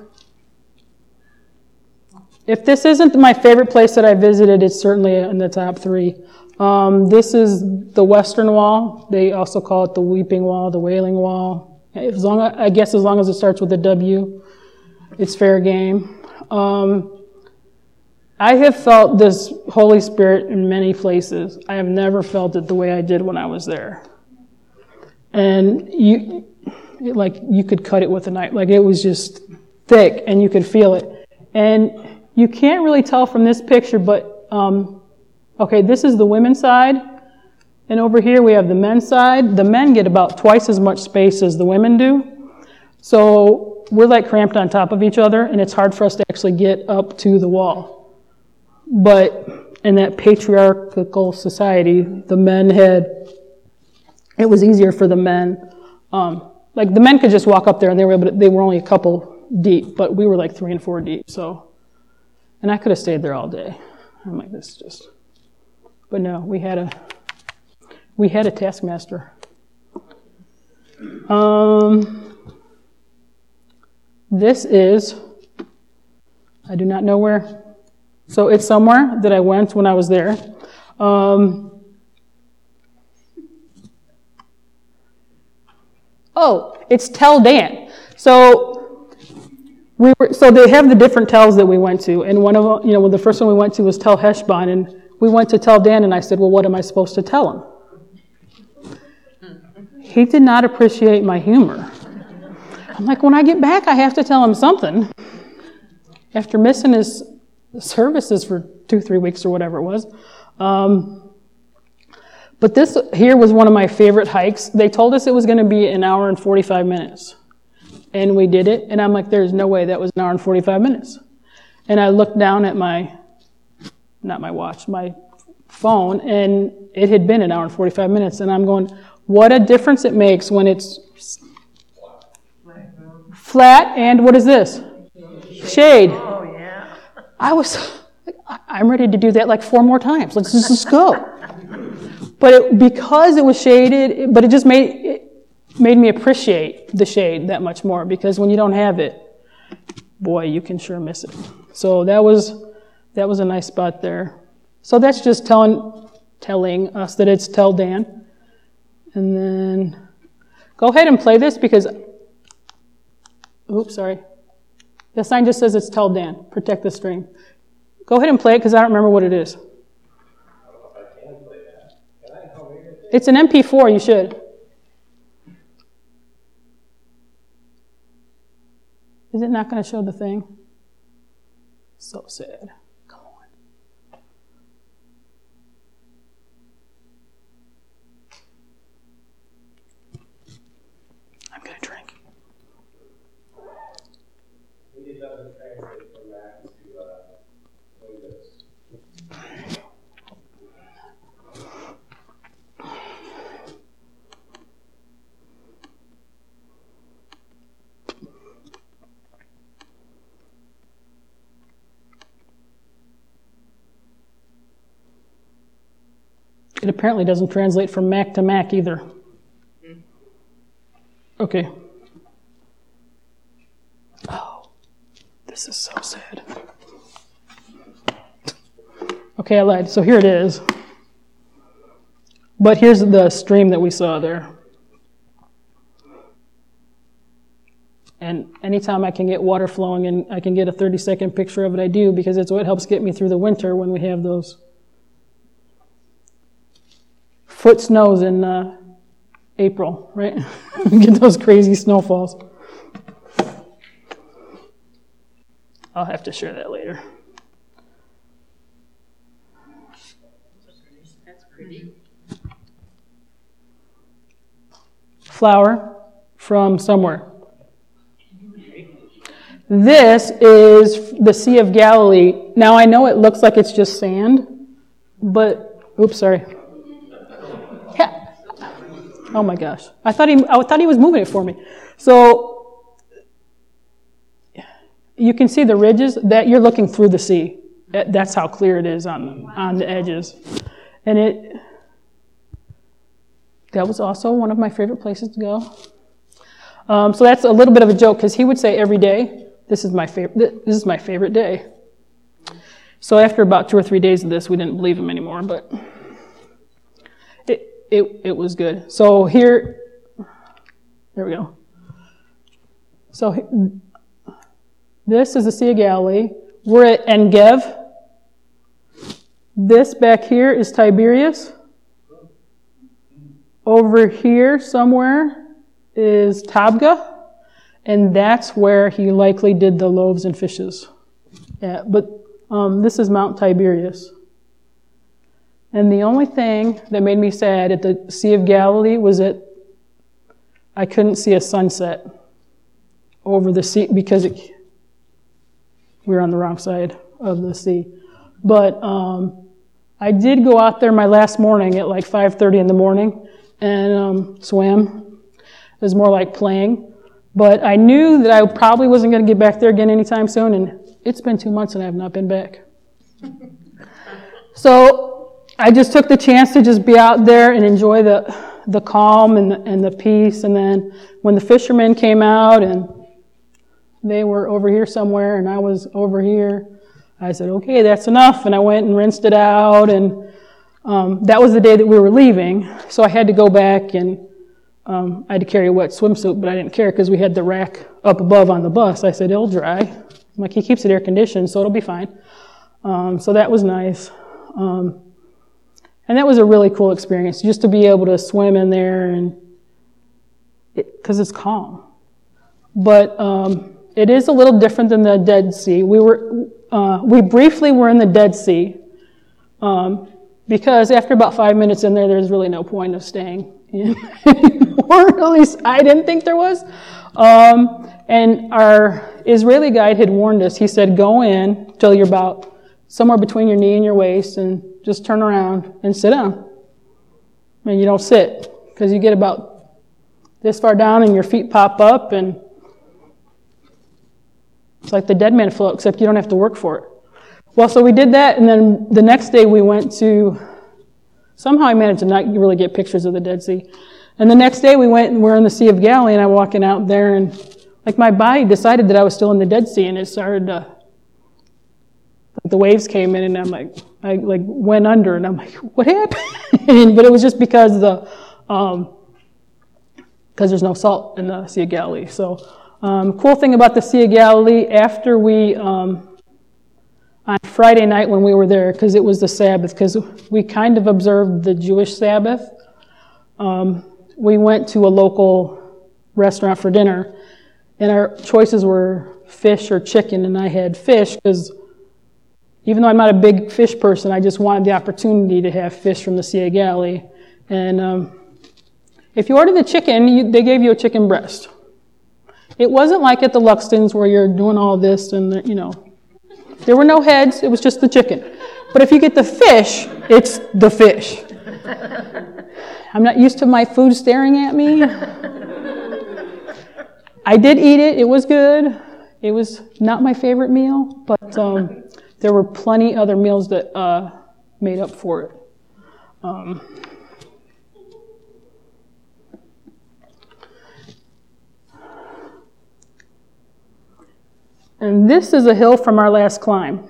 if this isn't my favorite place that I visited, it's certainly in the top three. Um, this is the Western Wall. They also call it the Weeping Wall, the Wailing Wall. As long, I guess as long as it starts with a W, it's fair game. Um, I have felt this Holy Spirit in many places. I have never felt it the way I did when I was there. And you, like, you could cut it with a knife. Like, it was just thick, and you could feel it. And you can't really tell from this picture, but, um, okay, this is the women's side. And over here we have the men's side. The men get about twice as much space as the women do. So we're like cramped on top of each other, and it's hard for us to actually get up to the wall. But in that patriarchal society, the men had, it was easier for the men. Um, like the men could just walk up there and they were able to, they were only a couple deep, but we were like three and four deep. So, and I could have stayed there all day. I'm like, this is just, but no, we had a, we had a taskmaster. Um, this is, I do not know where. So it's somewhere that I went when I was there. Um, oh, it's Tell Dan. So we were. So they have the different tells that we went to, and one of them, you know, the first one we went to was Tell Heshbon, and we went to Tell Dan, and I said, well, what am I supposed to tell him? He did not appreciate my humor. I'm like, when I get back, I have to tell him something. After missing his services for two, three weeks or whatever it was. Um, but this here was one of my favorite hikes. They told us it was going to be an hour and forty-five minutes. And we did it, and I'm like, there's no way that was an hour and forty-five minutes. And I looked down at my, not my watch, my phone, and it had been an hour and forty-five minutes. And I'm going, what a difference it makes when it's flat and what is this? Shade. Oh, yeah. I was, I'm ready to do that like four more times. Let's just, just go. But it, because it was shaded, it, but it just made it made me appreciate the shade that much more, because when you don't have it, boy, you can sure miss it. So that was that was a nice spot there. So that's just telling telling us that it's Tell Dan. And then go ahead and play this because, oops, sorry. The sign just says it's Tell Dan, protect the stream. Go ahead and play it because I don't remember what it is. I don't know if I can play that. Can I? How big is it? It's an M P four, you should. Is it not going to show the thing? So sad. Come on. I'm going to drink. Maybe it doesn't translate from that to uh, Windows. It apparently doesn't translate from Mac to Mac either. Okay. Oh, this is so sad. Okay, I lied. So here it is. But here's the stream that we saw there. And anytime I can get water flowing and I can get a thirty second picture of it, I do, because it's what helps get me through the winter when we have those foot snows in uh, April, right? Get those crazy snowfalls. I'll have to share that later. That's pretty. Flower from somewhere. This is the Sea of Galilee. Now I know it looks like it's just sand, but, oops, sorry. Yeah. Oh my gosh. I thought he, I thought he was moving it for me. So, you can see the ridges, that you're looking through the sea. That's how clear it is on, on the edges. And it, that was also one of my favorite places to go. Um, so that's a little bit of a joke, because he would say every day, this is my favorite, this is my favorite day. So after about two or three days of this, we didn't believe him anymore, but it, it, it was good. So here, there we go. So this is the Sea of Galilee. We're at En-Gev. This back here is Tiberias. Over here somewhere is Tabgha, and that's where he likely did the loaves and fishes. Yeah, but um, this is Mount Tiberias. And the only thing that made me sad at the Sea of Galilee was that I couldn't see a sunset over the sea because it, we were on the wrong side of the sea. But um, I did go out there my last morning at like five thirty in the morning and um, swam. It was more like playing. But I knew that I probably wasn't going to get back there again anytime soon, and it's been two months and I have not been back. So I just took the chance to just be out there and enjoy the the calm and the, and the peace. And then when the fishermen came out and they were over here somewhere and I was over here, I said, okay, that's enough. And I went and rinsed it out. And um, that was the day that we were leaving. So I had to go back and um, I had to carry a wet swimsuit, but I didn't care because we had the rack up above on the bus. I said, it'll dry. I'm like, he keeps it air conditioned, so it'll be fine. Um, so that was nice. Um, and that was a really cool experience, just to be able to swim in there and because it, it's calm. But um, it is a little different than the Dead Sea. We were, uh, we briefly were in the Dead Sea um, because after about five minutes in there, there's really no point of staying in or at least I didn't think there was. Um, and our Israeli guide had warned us. He said, go in till you're about somewhere between your knee and your waist and just turn around and sit down. And you don't sit because you get about this far down and your feet pop up and it's like the dead man float, except you don't have to work for it. Well, so we did that, and then the next day we went to, somehow I managed to not really get pictures of the Dead Sea. And the next day we went and we're in the Sea of Galilee, and I'm walking out there, and like my body decided that I was still in the Dead Sea, and it started to, the waves came in, and I'm like, I like went under, and I'm like, what happened? But it was just because the, um, because there's no salt in the Sea of Galilee. So, um, cool thing about the Sea of Galilee, after we, um, on Friday night when we were there, because it was the Sabbath, because we kind of observed the Jewish Sabbath, um, we went to a local restaurant for dinner, and our choices were fish or chicken, and I had fish because even though I'm not a big fish person, I just wanted the opportunity to have fish from the Sea of Galilee. And um, if you ordered the chicken, you, they gave you a chicken breast. It wasn't like at the Luxtons where you're doing all this and, you know, there were no heads, it was just the chicken. But if you get the fish, it's the fish. I'm not used to my food staring at me. I did eat it, it was good. It was not my favorite meal, but um, there were plenty other meals that uh, made up for it. Um, And this is a hill from our last climb.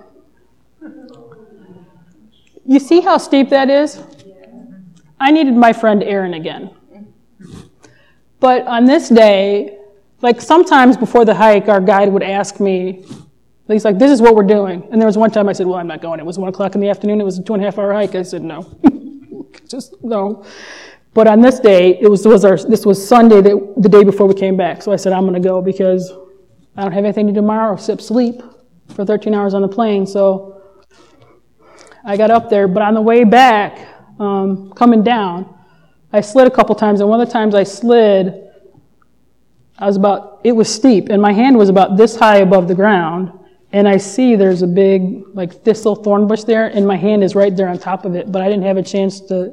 You see how steep that is? I needed my friend Aaron again. But on this day, like sometimes before the hike, our guide would ask me, he's like, this is what we're doing. And there was one time I said, well, I'm not going. It was one o'clock in the afternoon. It was a two and a half hour hike. I said, no, just no. But on this day, it was, was our, this was Sunday, the, the day before we came back. So I said, I'm going to go because I don't have anything to do tomorrow except sleep for thirteen hours on the plane. So I got up there, but on the way back, um, coming down, I slid a couple times, and one of the times I slid, I was about, it was steep, and my hand was about this high above the ground, and I see there's a big, like, thistle thorn bush there, and my hand is right there on top of it, but I didn't have a chance to,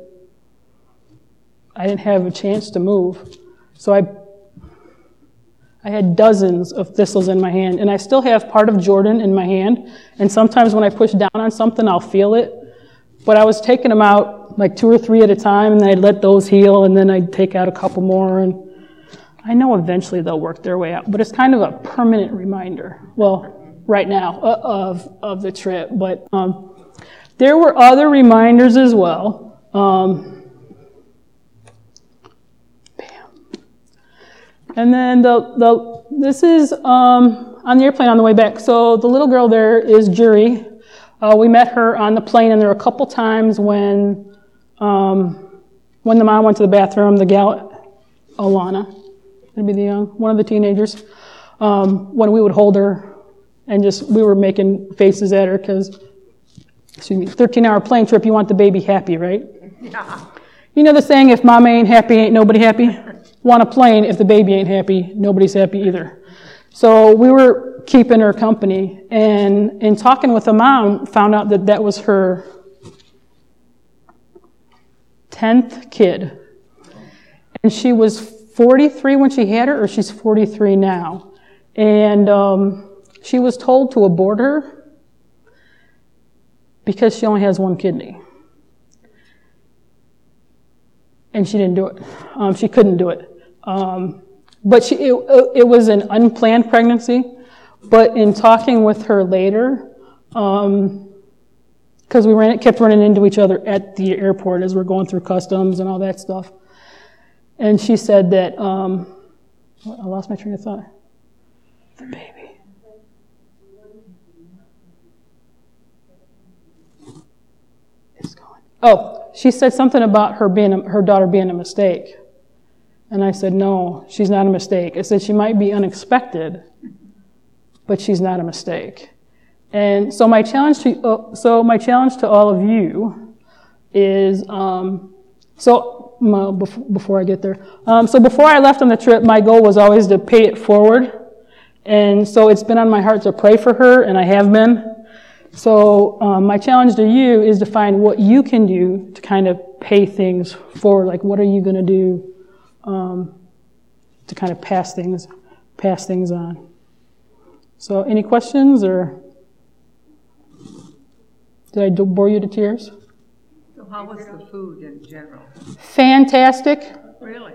I didn't have a chance to move. So I I had dozens of thistles in my hand, and I still have part of Jordan in my hand, and sometimes when I push down on something, I'll feel it. But I was taking them out like two or three at a time, and then I'd let those heal, and then I'd take out a couple more, and I know eventually they'll work their way out, but it's kind of a permanent reminder, well, right now, uh, of, of the trip. But um, there were other reminders as well. Um, And then the, the this is um, on the airplane on the way back. So the little girl there is Jury. Uh, we met her on the plane, and there were a couple times when um, when the mom went to the bathroom, the gal, Alana, it'd be the young, one of the teenagers, um, when we would hold her and just, we were making faces at her because, excuse me, thirteen hour plane trip, you want the baby happy, right? Yeah. You know the saying, if mama ain't happy, ain't nobody happy? On a plane, if the baby ain't happy, nobody's happy either. So we were keeping her company, and in talking with the mom, found out that that was her tenth kid. And she was forty-three when she had her, or she's forty-three now. And um, she was told to abort her because she only has one kidney. and she didn't do it. Um, she couldn't do it. Um, but she, it, it was an unplanned pregnancy. But in talking with her later, um, because we ran, kept running into each other at the airport as we're going through customs and all that stuff. And she said that, um, I lost my train of thought. The baby. It's going. Oh, she said something about her being a, her daughter being a mistake. And I said, no, she's not a mistake. I said she might be unexpected, but she's not a mistake. And so my challenge to uh, so my challenge to all of you is um, so my, before I get there. Um, so before I left on the trip, my goal was always to pay it forward, and so it's been on my heart to pray for her, and I have been. So um, my challenge to you is to find what you can do to kind of pay things forward. Like, what are you going to do um, to kind of pass things pass things on? So, any questions, or did I bore you to tears? So how was the food in general? Fantastic. Really?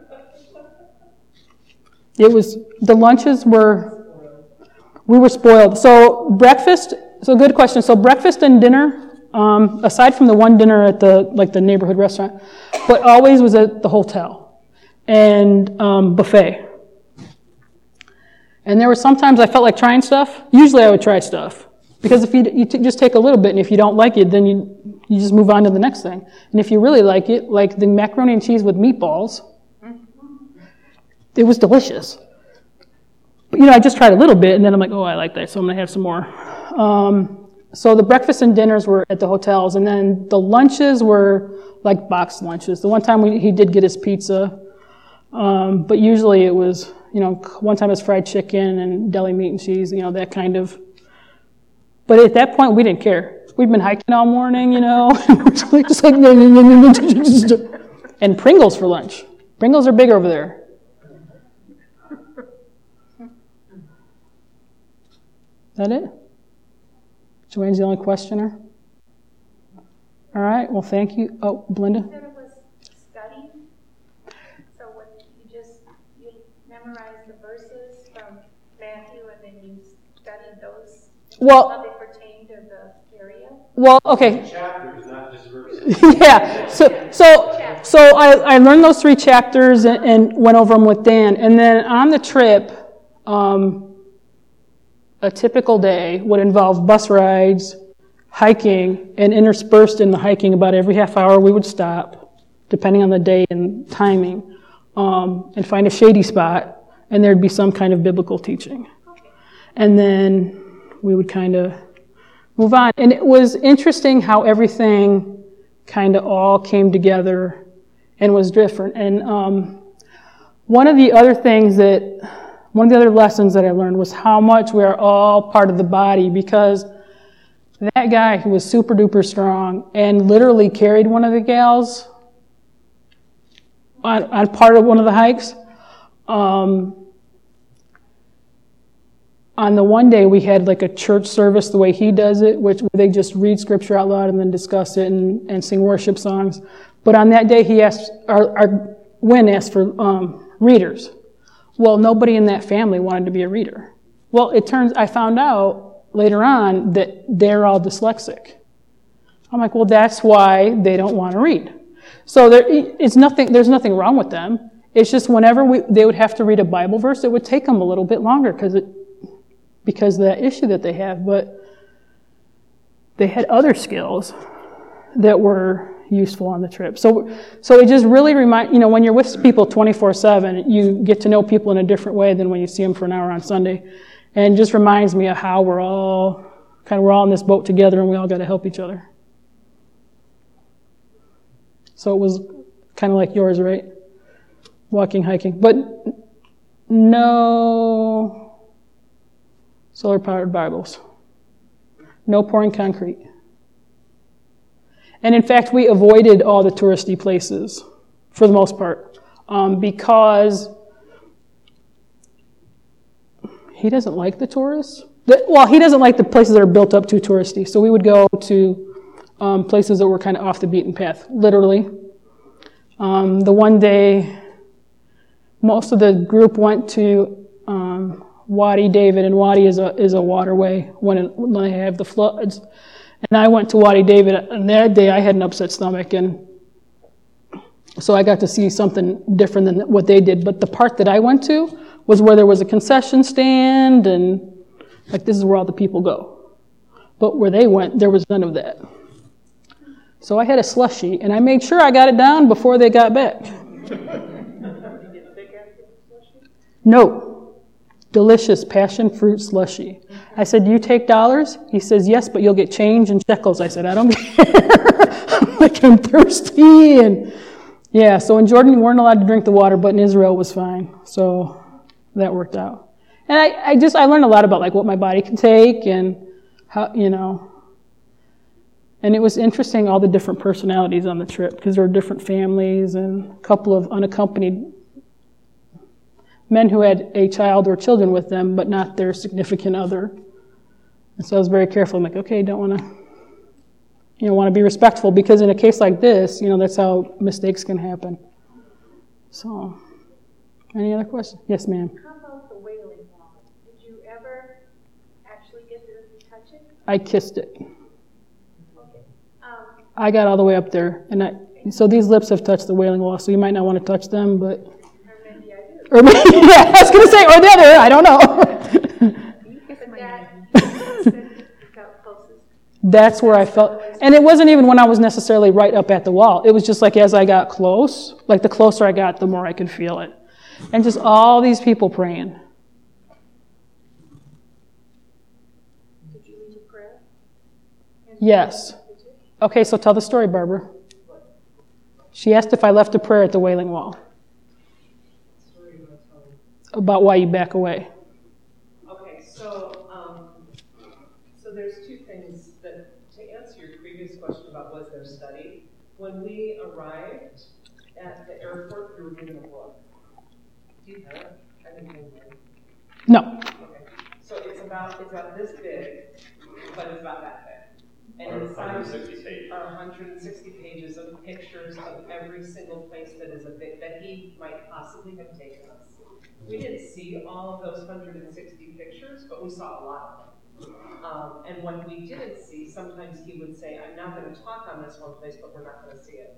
It was, the lunches were, we were spoiled. So breakfast, so good question. So breakfast and dinner, um, aside from the one dinner at the, like the neighborhood restaurant, but always was at the hotel and um, buffet. And there were sometimes I felt like trying stuff. Usually I would try stuff. Because if you, you t- just take a little bit, and if you don't like it, then you you just move on to the next thing. And if you really like it, like the macaroni and cheese with meatballs, it was delicious. But, you know, I just tried a little bit, and then I'm like, oh, I like that, so I'm going to have some more. Um, so the breakfast and dinners were at the hotels, and then the lunches were like boxed lunches. The one time we, he did get his pizza, um, but usually it was, you know, one time it was fried chicken and deli meat and cheese, you know, that kind of. But at that point, we didn't care. We'd been hiking all morning, you know, just like, and Pringles for lunch. Pringles are big over there. Is that it? Joanne's the only questioner. All right. Well, thank you. Oh, Belinda. You said it was study. So what you just you memorized the verses from Matthew, and then you studied those. Well, how they pertain to the area. Well, okay. Chapters, not just verses. Yeah. So, so, so I, I learned those three chapters and, and went over them with Dan. And then on the trip, um, a typical day would involve bus rides, hiking, and interspersed in the hiking about every half hour we would stop, depending on the day and timing, um, and find a shady spot, and there'd be some kind of biblical teaching. And then we would kind of move on. And it was interesting how everything kind of all came together and was different. And um, one of the other things that, one of the other lessons that I learned was how much we are all part of the body, because that guy who was super duper strong and literally carried one of the gals on, on part of one of the hikes, um, on the one day we had like a church service the way he does it, which where they just read scripture out loud and then discuss it and, and sing worship songs. But on that day he asked, our, our Wynn asked for um, readers. Well, nobody in that family wanted to be a reader. Well, it turns, I found out later on that they're all dyslexic. I'm like, well, that's why they don't want to read. So there, it's nothing, there's nothing wrong with them. It's just whenever we, they would have to read a Bible verse, it would take them a little bit longer because it, because of that issue that they have, but they had other skills that were useful on the trip. So, so it just really remind, you know, when you're with people twenty-four seven, you get to know people in a different way than when you see them for an hour on Sunday. And it just reminds me of how we're all, kind of, we're all in this boat together and we all got to help each other. So it was kind of like yours, right? Walking, hiking, but no solar-powered Bibles. No pouring concrete. And in fact, we avoided all the touristy places for the most part um, because he doesn't like the tourists. The, well, he doesn't like the places that are built up too touristy. So we would go to um, places that were kind of off the beaten path, literally. Um, the one day, most of the group went to um, Wadi David, and Wadi is a is a waterway when it, when they have the floods. And I went to Wadi David, and that day I had an upset stomach, and so I got to see something different than what they did. But the part that I went to was where there was a concession stand, and like this is where all the people go. But where they went, there was none of that. So I had a slushie, and I made sure I got it down before they got back. No. Delicious passion fruit slushie. I said, you take dollars? He says, yes, but you'll get change in shekels. I said, I don't care. I'm like, I'm thirsty. And yeah, so in Jordan, you weren't allowed to drink the water, but in Israel it was fine. So that worked out. And I, I just, I learned a lot about like what my body can take and how, you know. And it was interesting, all the different personalities on the trip, because there were different families and a couple of unaccompanied men who had a child or children with them, but not their significant other. And so I was very careful. I'm like, okay, don't want to, you know, want to be respectful, because in a case like this, you know, that's how mistakes can happen. So, any other questions? Yes, ma'am. How about the Wailing Wall? Did you ever actually get to touch it? I kissed it. Okay. Um, I got all the way up there, and I, so these lips have touched the Wailing Wall, so you might not want to touch them, but. or maybe I do. Or maybe, yeah, I was going to say, or the other, I don't know. But that, felt closest. That's where I felt, and it wasn't even when I was necessarily right up at the wall. It was just like as I got close, like the closer I got, the more I could feel it. And just all these people praying. Did you read a prayer? Yes. Okay, so tell the story, Barbara. She asked if I left a prayer at the Wailing Wall. About why you back away. Okay, so um, so there's two things that, to answer your previous question about was there study, when we arrived at the airport, we were given a book. Do you have it? I didn't know that. No. Okay, so it's about, it's about this big, but it's about that big. And inside one hundred sixty pages. are one hundred sixty pages of pictures of every single place that is a bit, that he might possibly have taken us. We didn't see all of those one hundred sixty pictures, but we saw a lot of them. Um, and what we didn't see, sometimes he would say, I'm not going to talk on this one place, but we're not going to see it.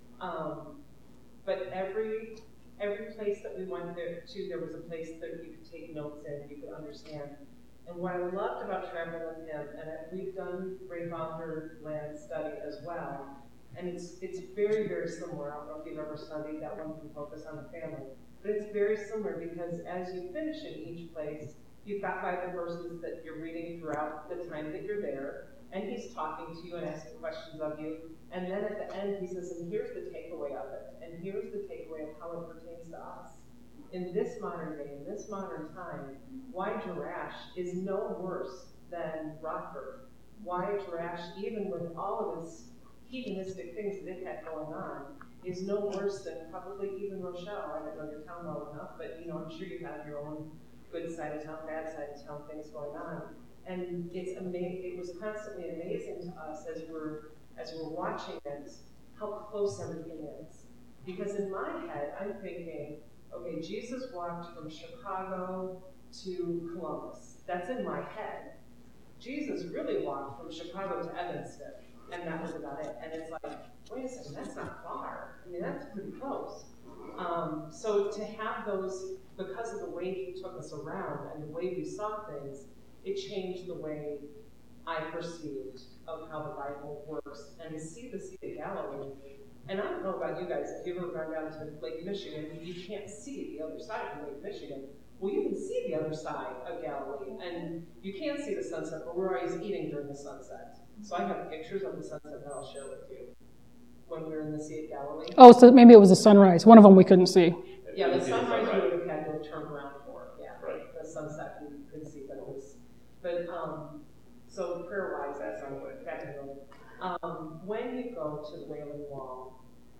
Um, but every every place that we went there to, there was a place that you could take notes in, you could understand. And what I loved about traveling with him, and we've done Ray Bonker land study as well, and it's it's very, very similar. I don't know if you've ever studied that one from Focus on the Family. But it's very similar, because as you finish in each place, you've got Bible verses that you're reading throughout the time that you're there, and he's talking to you and asking questions of you. And then at the end, he says, and here's the takeaway of it, and here's the takeaway of how it pertains to us. In this modern day, in this modern time, why Jerash is no worse than Rockford. Why Jerash, even with all of its hedonistic things that it had going on, is no worse than probably even Rochelle. I don't know your town well enough, but you know, I'm sure you have your own good side of town, bad side of town things going on. And it's amazing. It was constantly amazing to us as we're as we're watching it, how close everything is. Because in my head, I'm thinking, okay, Jesus walked from Chicago to Columbus. That's in my head. Jesus really walked from Chicago to Evanston, and that was about it. And it's like, wait a second, that's not far. I mean, that's pretty close. Um, so to have those, because of the way he took us around and the way we saw things, it changed the way I perceived of how the Bible works. And to see the Sea of Galilee, and I don't know about you guys, if you've ever gone down to Lake Michigan, you can't see the other side of Lake Michigan. Well, you can see the other side of Galilee, and you can't see the sunset, but we're always eating during the sunset. So I have pictures of the sunset that I'll share with you when we were in the Sea of Galilee. Oh, so maybe it was a sunrise. One of them we couldn't see. Yeah, the sunrise we would have had to have turned around for. Yeah, right. The sunset we couldn't see, but it was. But um, so prayer-wise, that's on what technically. Um, when you go to the Wailing Wall,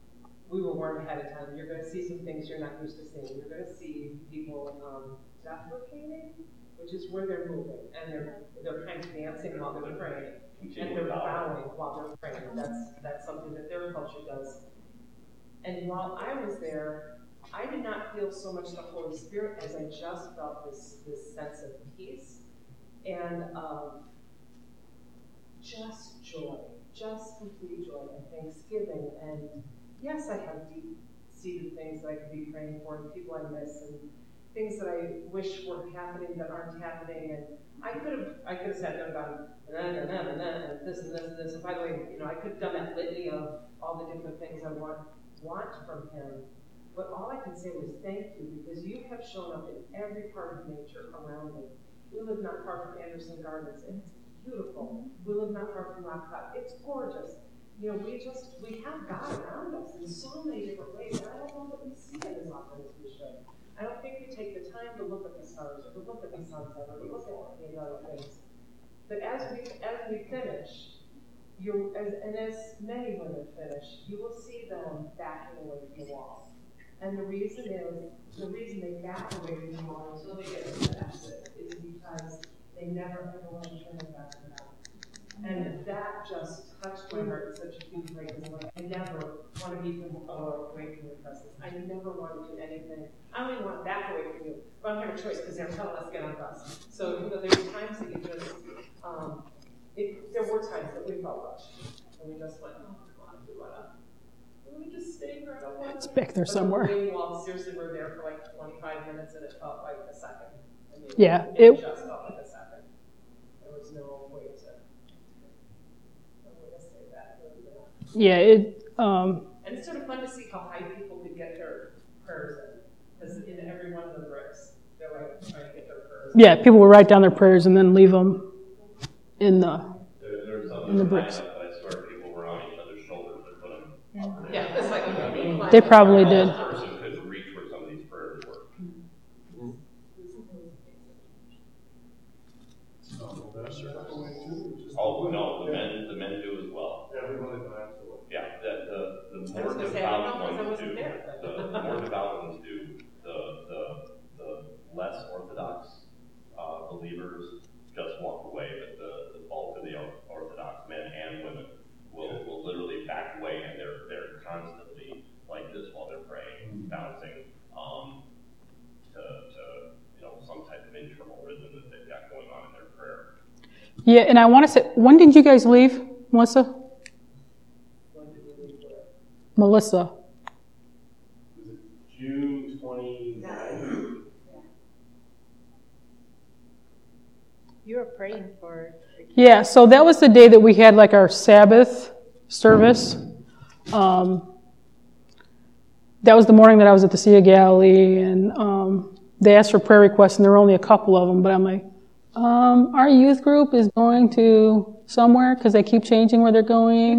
we were warned ahead of time. You're going to see some things you're not used to seeing. You're going to see people um, defecating, which is where they're moving, and they're they're kind of dancing while they're praying, and they're bowing while they're praying. That's that's something that their culture does. And while I was there, I did not feel so much the Holy Spirit as I just felt this, this sense of peace and um, just joy, just complete joy and thanksgiving. And yes, I have deep-seated things that I could be praying for and people I miss and things that I wish were happening that aren't happening. And I could have I could have sat there and gone, nah, nah, nah, nah, nah, and this and this and this. And by the way, you know, I could have done that litany of all the different things I want want from him. But all I can say was thank you, because you have shown up in every part of nature around me. We live not far from Anderson Gardens, and it's beautiful. We live not far from Rock Cut. It's gorgeous. You know, we just, we have God around us in so many different ways, and I don't know that we see it as often as we should. I don't think we take the time to look at the stars, or to look at the sunset, or to look at any other things. But as we as we finish, you as and as many women finish, you will see them backing away from the wall. And the reason is the reason they back away from the wall until they get to the exit is because they never ever want to turn their back around. And that just touched my heart in such a huge way, because like, I never want to be from, uh, away from your presence. I never want to do anything. I only want back away from you. But I don't have a choice, because they're telling us to get on the bus. So, you know, there were times that you just, um, it, there were times that we felt rushed. And we just went, oh, come on, we want to, we just stay here. I don't want to. It's back there but somewhere. The wall, seriously, we're there for like twenty-five minutes, and it felt like a second. I mean, Yeah, it, it just felt like a second. There was no way to. Yeah, it. Um, and it's sort of fun to see how high people could get their prayers in, because in every one of the bricks, they're like trying to get their prayers in. yeah, people would write down their prayers and then leave them in the There, there was something in the that bricks. lined up, but I swear people were on each other's shoulders and put them up there. Yeah, it's like okay, They probably did. One person couldn't reach where some of these prayers were. Oh, no, the men, the men do as well. Everybody back to it. Yeah, that the, the I more was gonna say, I devout don't know, 'cause I ones wasn't do, there. the, the more devout ones do, the, the, the less orthodox uh, believers just walk away, but the, the bulk of the orthodox men and women will, will literally back away, and they're, they're constantly like this while they're praying, bouncing um, to, to, you know, some type of internal rhythm that they've got going on in their prayer. Yeah, and I want to say, when did you guys leave, Melissa? Melissa. Was it June twenty-ninth? You were praying for. Yeah, so that was the day that we had like our Sabbath service. Um, that was the morning that I was at the Sea of Galilee, and um, they asked for prayer requests, and there were only a couple of them, but I'm like, um, our youth group is going to somewhere, because they keep changing where they're going.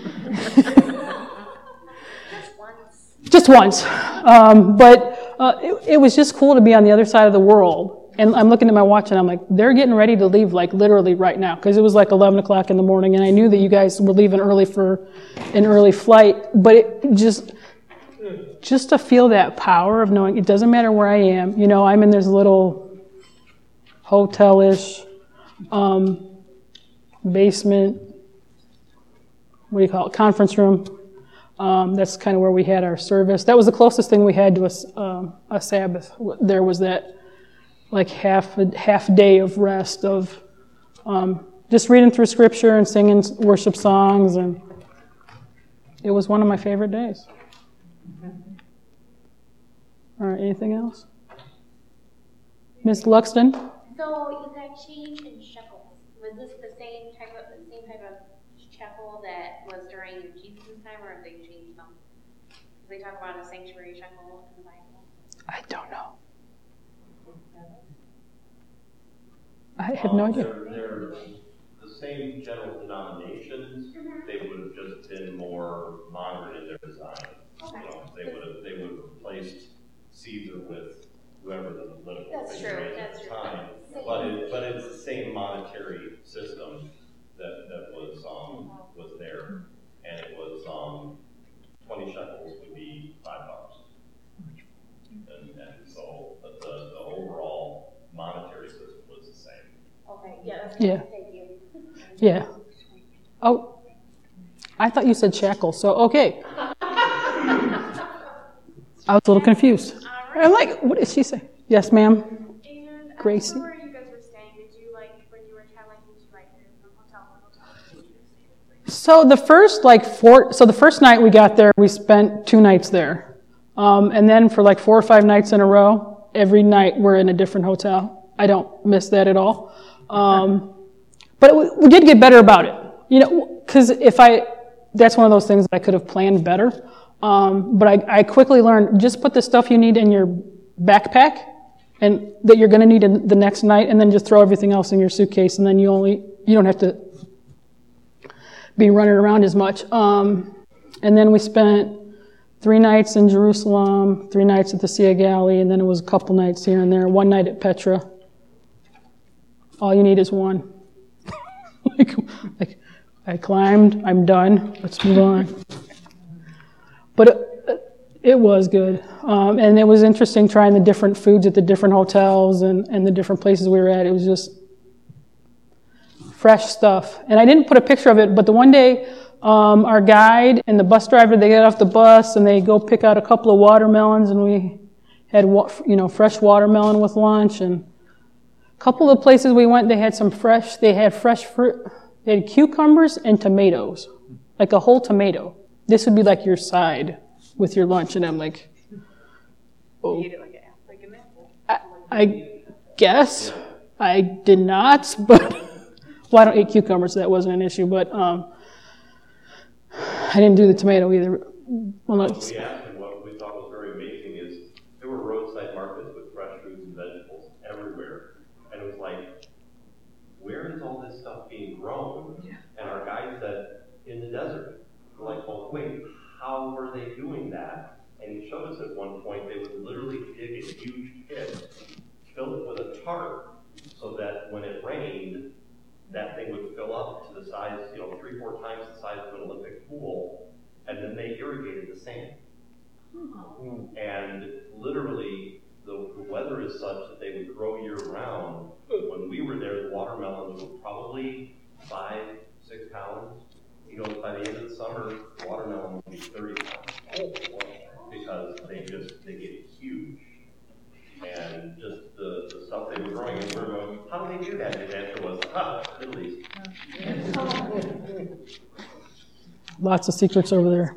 Just once. Um, but uh, it, it was just cool to be on the other side of the world. And I'm looking at my watch and I'm like, they're getting ready to leave like literally right now. Because it was like eleven o'clock in the morning and I knew that you guys were leaving early for an early flight. But it just, just to feel that power of knowing it doesn't matter where I am. You know, I'm in this little hotel-ish um, basement, what do you call it, conference room. Um, that's kind of where we had our service. That was the closest thing we had to a, um, a Sabbath. There was that like half a half day of rest of um, just reading through scripture and singing worship songs, and it was one of my favorite days. All right, anything else? Miz Luxton? So you got change in shekels. Was this the same type of the same type of shekel that was during Jesus' time, or have they changed them? They talk about a sanctuary shekel in the Bible. I don't know. I have no um, idea. They're, they're the same general denominations. Mm-hmm. They would have just been more modern in their design. Okay. You know, they would have they would have replaced Caesar with whoever the political That's figure true. is That's at the true. time. But it, but it's the same monetary system that that was um, was there, and it was um, twenty shekels would be five dollars, and, and so but the the overall monetary system was the same. Okay. Yeah. That's Yeah. Thank you. Yeah. Oh, I thought you said shackle, so okay. I was a little confused. I'm like, what did she say? Yes, ma'am. And um, Gracie. where you guys were staying, did you like, when you were traveling, did you like move from hotel to hotel? So the first like four, so the first night we got there, we spent two nights there. Um, and then for like four or five nights in a row, every night we're in a different hotel. I don't miss that at all. Um, but we, we did get better about it. You know, because if I, that's one of those things that I could have planned better. Um, but I, I quickly learned, just put the stuff you need in your backpack and that you're going to need in the next night, and then just throw everything else in your suitcase, and then you only, you don't have to be running around as much. Um, and then we spent three nights in Jerusalem, three nights at the Sea of Galilee, and then it was a couple nights here and there, one night at Petra. All you need is one. like, like, I climbed, I'm done, let's move on. But it, it was good. Um, and it was interesting trying the different foods at the different hotels and, and the different places we were at. It was just fresh stuff. And I didn't put a picture of it, but the one day, um, our guide and the bus driver, they get off the bus and they go pick out a couple of watermelons, and we had, you know, fresh watermelon with lunch. And a couple of places we went, they had some fresh, they had fresh fruit. They had cucumbers and tomatoes, like a whole tomato. This would be like your side with your lunch, and I'm like, oh. You ate it like, a, like an apple. I, I guess I did not, but well, I don't eat cucumbers, so that wasn't an issue. But um, I didn't do the tomato either. Well, What we asked, and what we thought was very amazing, is there were roadside markets with fresh fruits and vegetables everywhere, and it was like, where is all this stuff being grown? Yeah. And our guide said, in the desert. We're like, well, wait, how were they doing that? And he showed us at one point they would literally dig a huge pit, fill it with a tarp, so that when it rained, that thing would fill up to the size, you know, three, four times the size of an Olympic pool, and then they irrigated the sand. Oh. And literally, the, the weather is such that they would grow year-round. When we were there, the watermelons were probably five, six pounds. You know, by the end of the summer, watermelon would be thirty pounds. Because they just, they get huge. And just the, the stuff they were growing, and we're going, how do they do that? And his answer was, ah, Middle East. lots of secrets over there.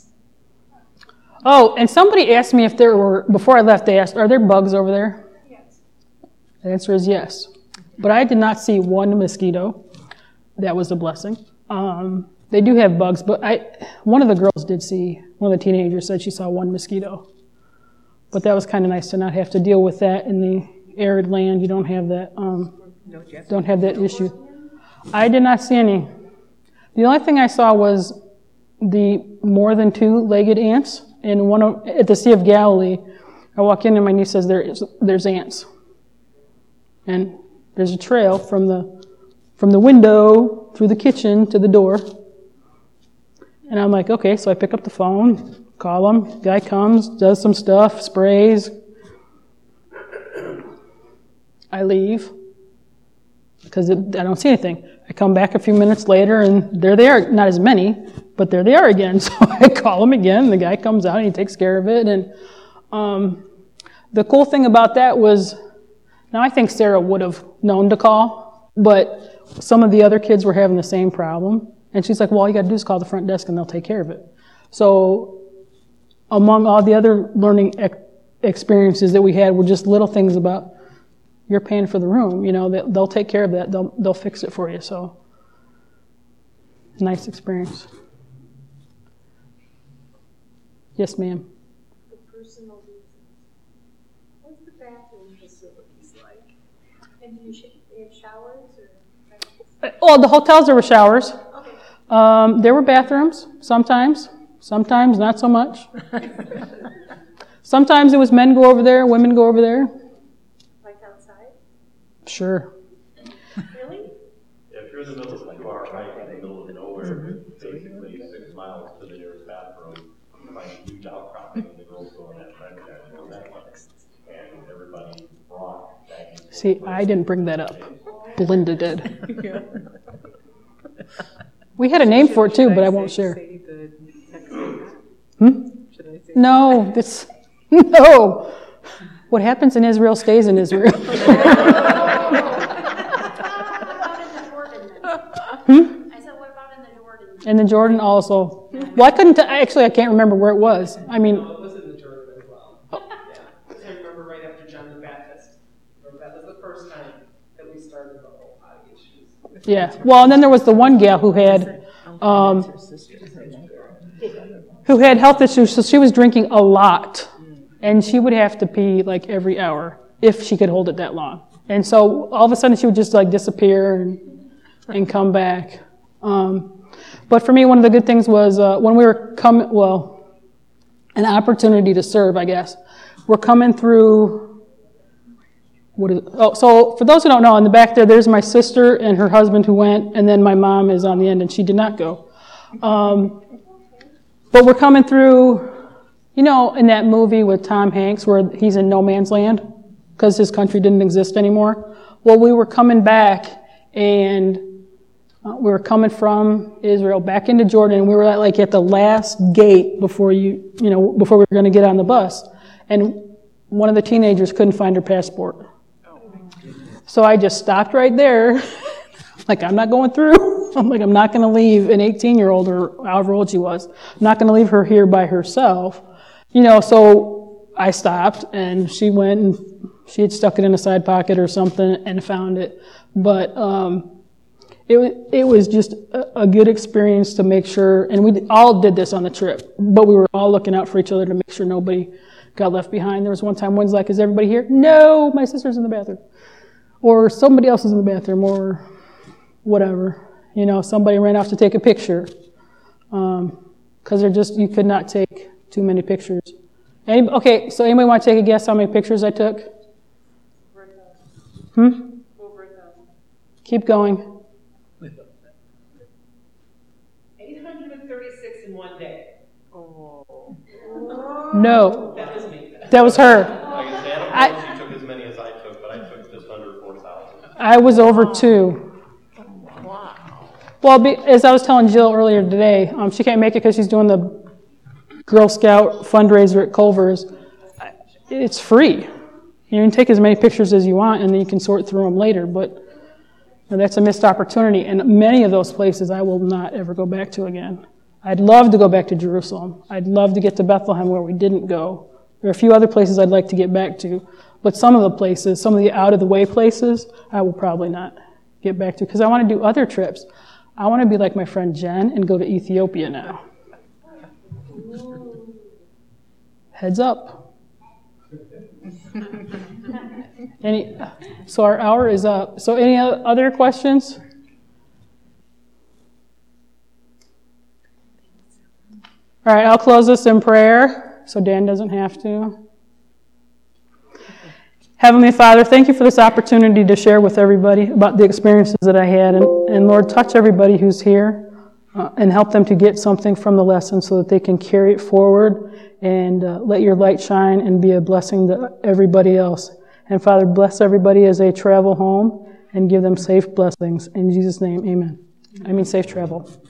Oh, and somebody asked me if there were, before I left, they asked, are there bugs over there? Yes. The answer is yes. But I did not see one mosquito. That was a blessing. Um, they do have bugs, but I, one of the girls did see, one of the teenagers said she saw one mosquito. But that was kind of nice to not have to deal with that in the arid land. You don't have that, um, don't have that issue. I did not see any. The only thing I saw was the more than two-legged ants. And one of, at the Sea of Galilee, I walk in and my niece says there is, there's ants. And there's a trail from the from the window through the kitchen to the door. And I'm like, okay, so I pick up the phone, call him, guy comes, does some stuff, sprays. I leave because it, I don't see anything. I come back a few minutes later and there they are, not as many, but there they are again. So I call him again, the guy comes out and he takes care of it. And um, the cool thing about that was, now I think Sarah would have known to call, but some of the other kids were having the same problem. And she's like, well, all you got to do is call the front desk and they'll take care of it. So among all the other learning ex- experiences that we had were just little things about, you're paying for the room, you know, that they'll take care of that. They'll they'll fix it for you. So nice experience. Yes, ma'am. The personal reasons. What's the bathroom facilities like? And do you sh- they have showers or? Oh, the hotels there were showers. Okay. Um, there were bathrooms sometimes. Sometimes not so much. Sometimes it was men go over there, women go over there. Like outside? Sure. Really? If you're in the middle of a two-hour hike in the middle of nowhere, basically six miles to the nearest bathroom, you find a huge outcropping, and the girls go in that red there and go that way. And everybody brought baggies. See, I didn't bring that up. Belinda did. We had a name for it too, but I won't share. Hmm? No, this No. What happens in Israel stays in Israel. What about in the Jordan then? Hmm? I said, what about in the Jordan? And the Jordan also. Well, I couldn't, t- actually, I can't remember where it was. I mean, No, it was in the Jordan as well. Yeah, because I remember right after John the Baptist, remember that was the first time that we started the whole potty issues. yeah. Well, and then there was the one gal who had, um, who had health issues, so she was drinking a lot. And she would have to pee like every hour if she could hold it that long. And so all of a sudden she would just like disappear and, and come back. Um, but for me, one of the good things was uh, when we were coming, well, an opportunity to serve, I guess. We're coming through, what is it? Oh, so for those who don't know, in the back there, there's my sister and her husband who went, and then my mom is on the end and she did not go. Um, but we're coming through. You know, in that movie with Tom Hanks where he's in no man's land because his country didn't exist anymore? Well, we were coming back and uh, we were coming from Israel back into Jordan, and we were at, like at the last gate before you, you know, before we were going to get on the bus. And one of the teenagers couldn't find her passport. So I just stopped right there. Like, I'm not going through. I'm like, I'm not going to leave an eighteen-year-old or however old she was. I'm not going to leave her here by herself. You know, so I stopped, and she went, and she had stuck it in a side pocket or something and found it. But um, it, it was just a, a good experience to make sure, and we all did this on the trip, but we were all looking out for each other to make sure nobody got left behind. There was one time one's like, is everybody here? No, my sister's in the bathroom. Or somebody else is in the bathroom, or whatever. You know, somebody ran off to take a picture. Um, because they're just, you could not take too many pictures. Any, okay, so anybody want to take a guess how many pictures I took? Hmm? Keep going. eight hundred thirty-six in one day. No. That was me. That was her. Like I said, I don't know if she took as many as I took, but I took just under four thousand. I was over two. Well, be, as I was telling Jill earlier today, um, she can't make it because she's doing the Girl Scout fundraiser at Culver's. It's free. You can take as many pictures as you want, and then you can sort through them later, but you know, that's a missed opportunity. And many of those places I will not ever go back to again. I'd love to go back to Jerusalem. I'd love to get to Bethlehem where we didn't go. There are a few other places I'd like to get back to, but some of the places, some of the out-of-the-way places, I will probably not get back to because I want to do other trips. I want to be like my friend Jen and go to Ethiopia now. Heads up. Any, so our hour is up. So any other questions? All right, I'll close this in prayer so Dan doesn't have to. Heavenly Father, thank you for this opportunity to share with everybody about the experiences that I had. And, and Lord, touch everybody who's here uh, and help them to get something from the lesson so that they can carry it forward and uh, let your light shine and be a blessing to everybody else. And Father, bless everybody as they travel home and give them safe blessings. In Jesus' name, amen. I mean safe travel.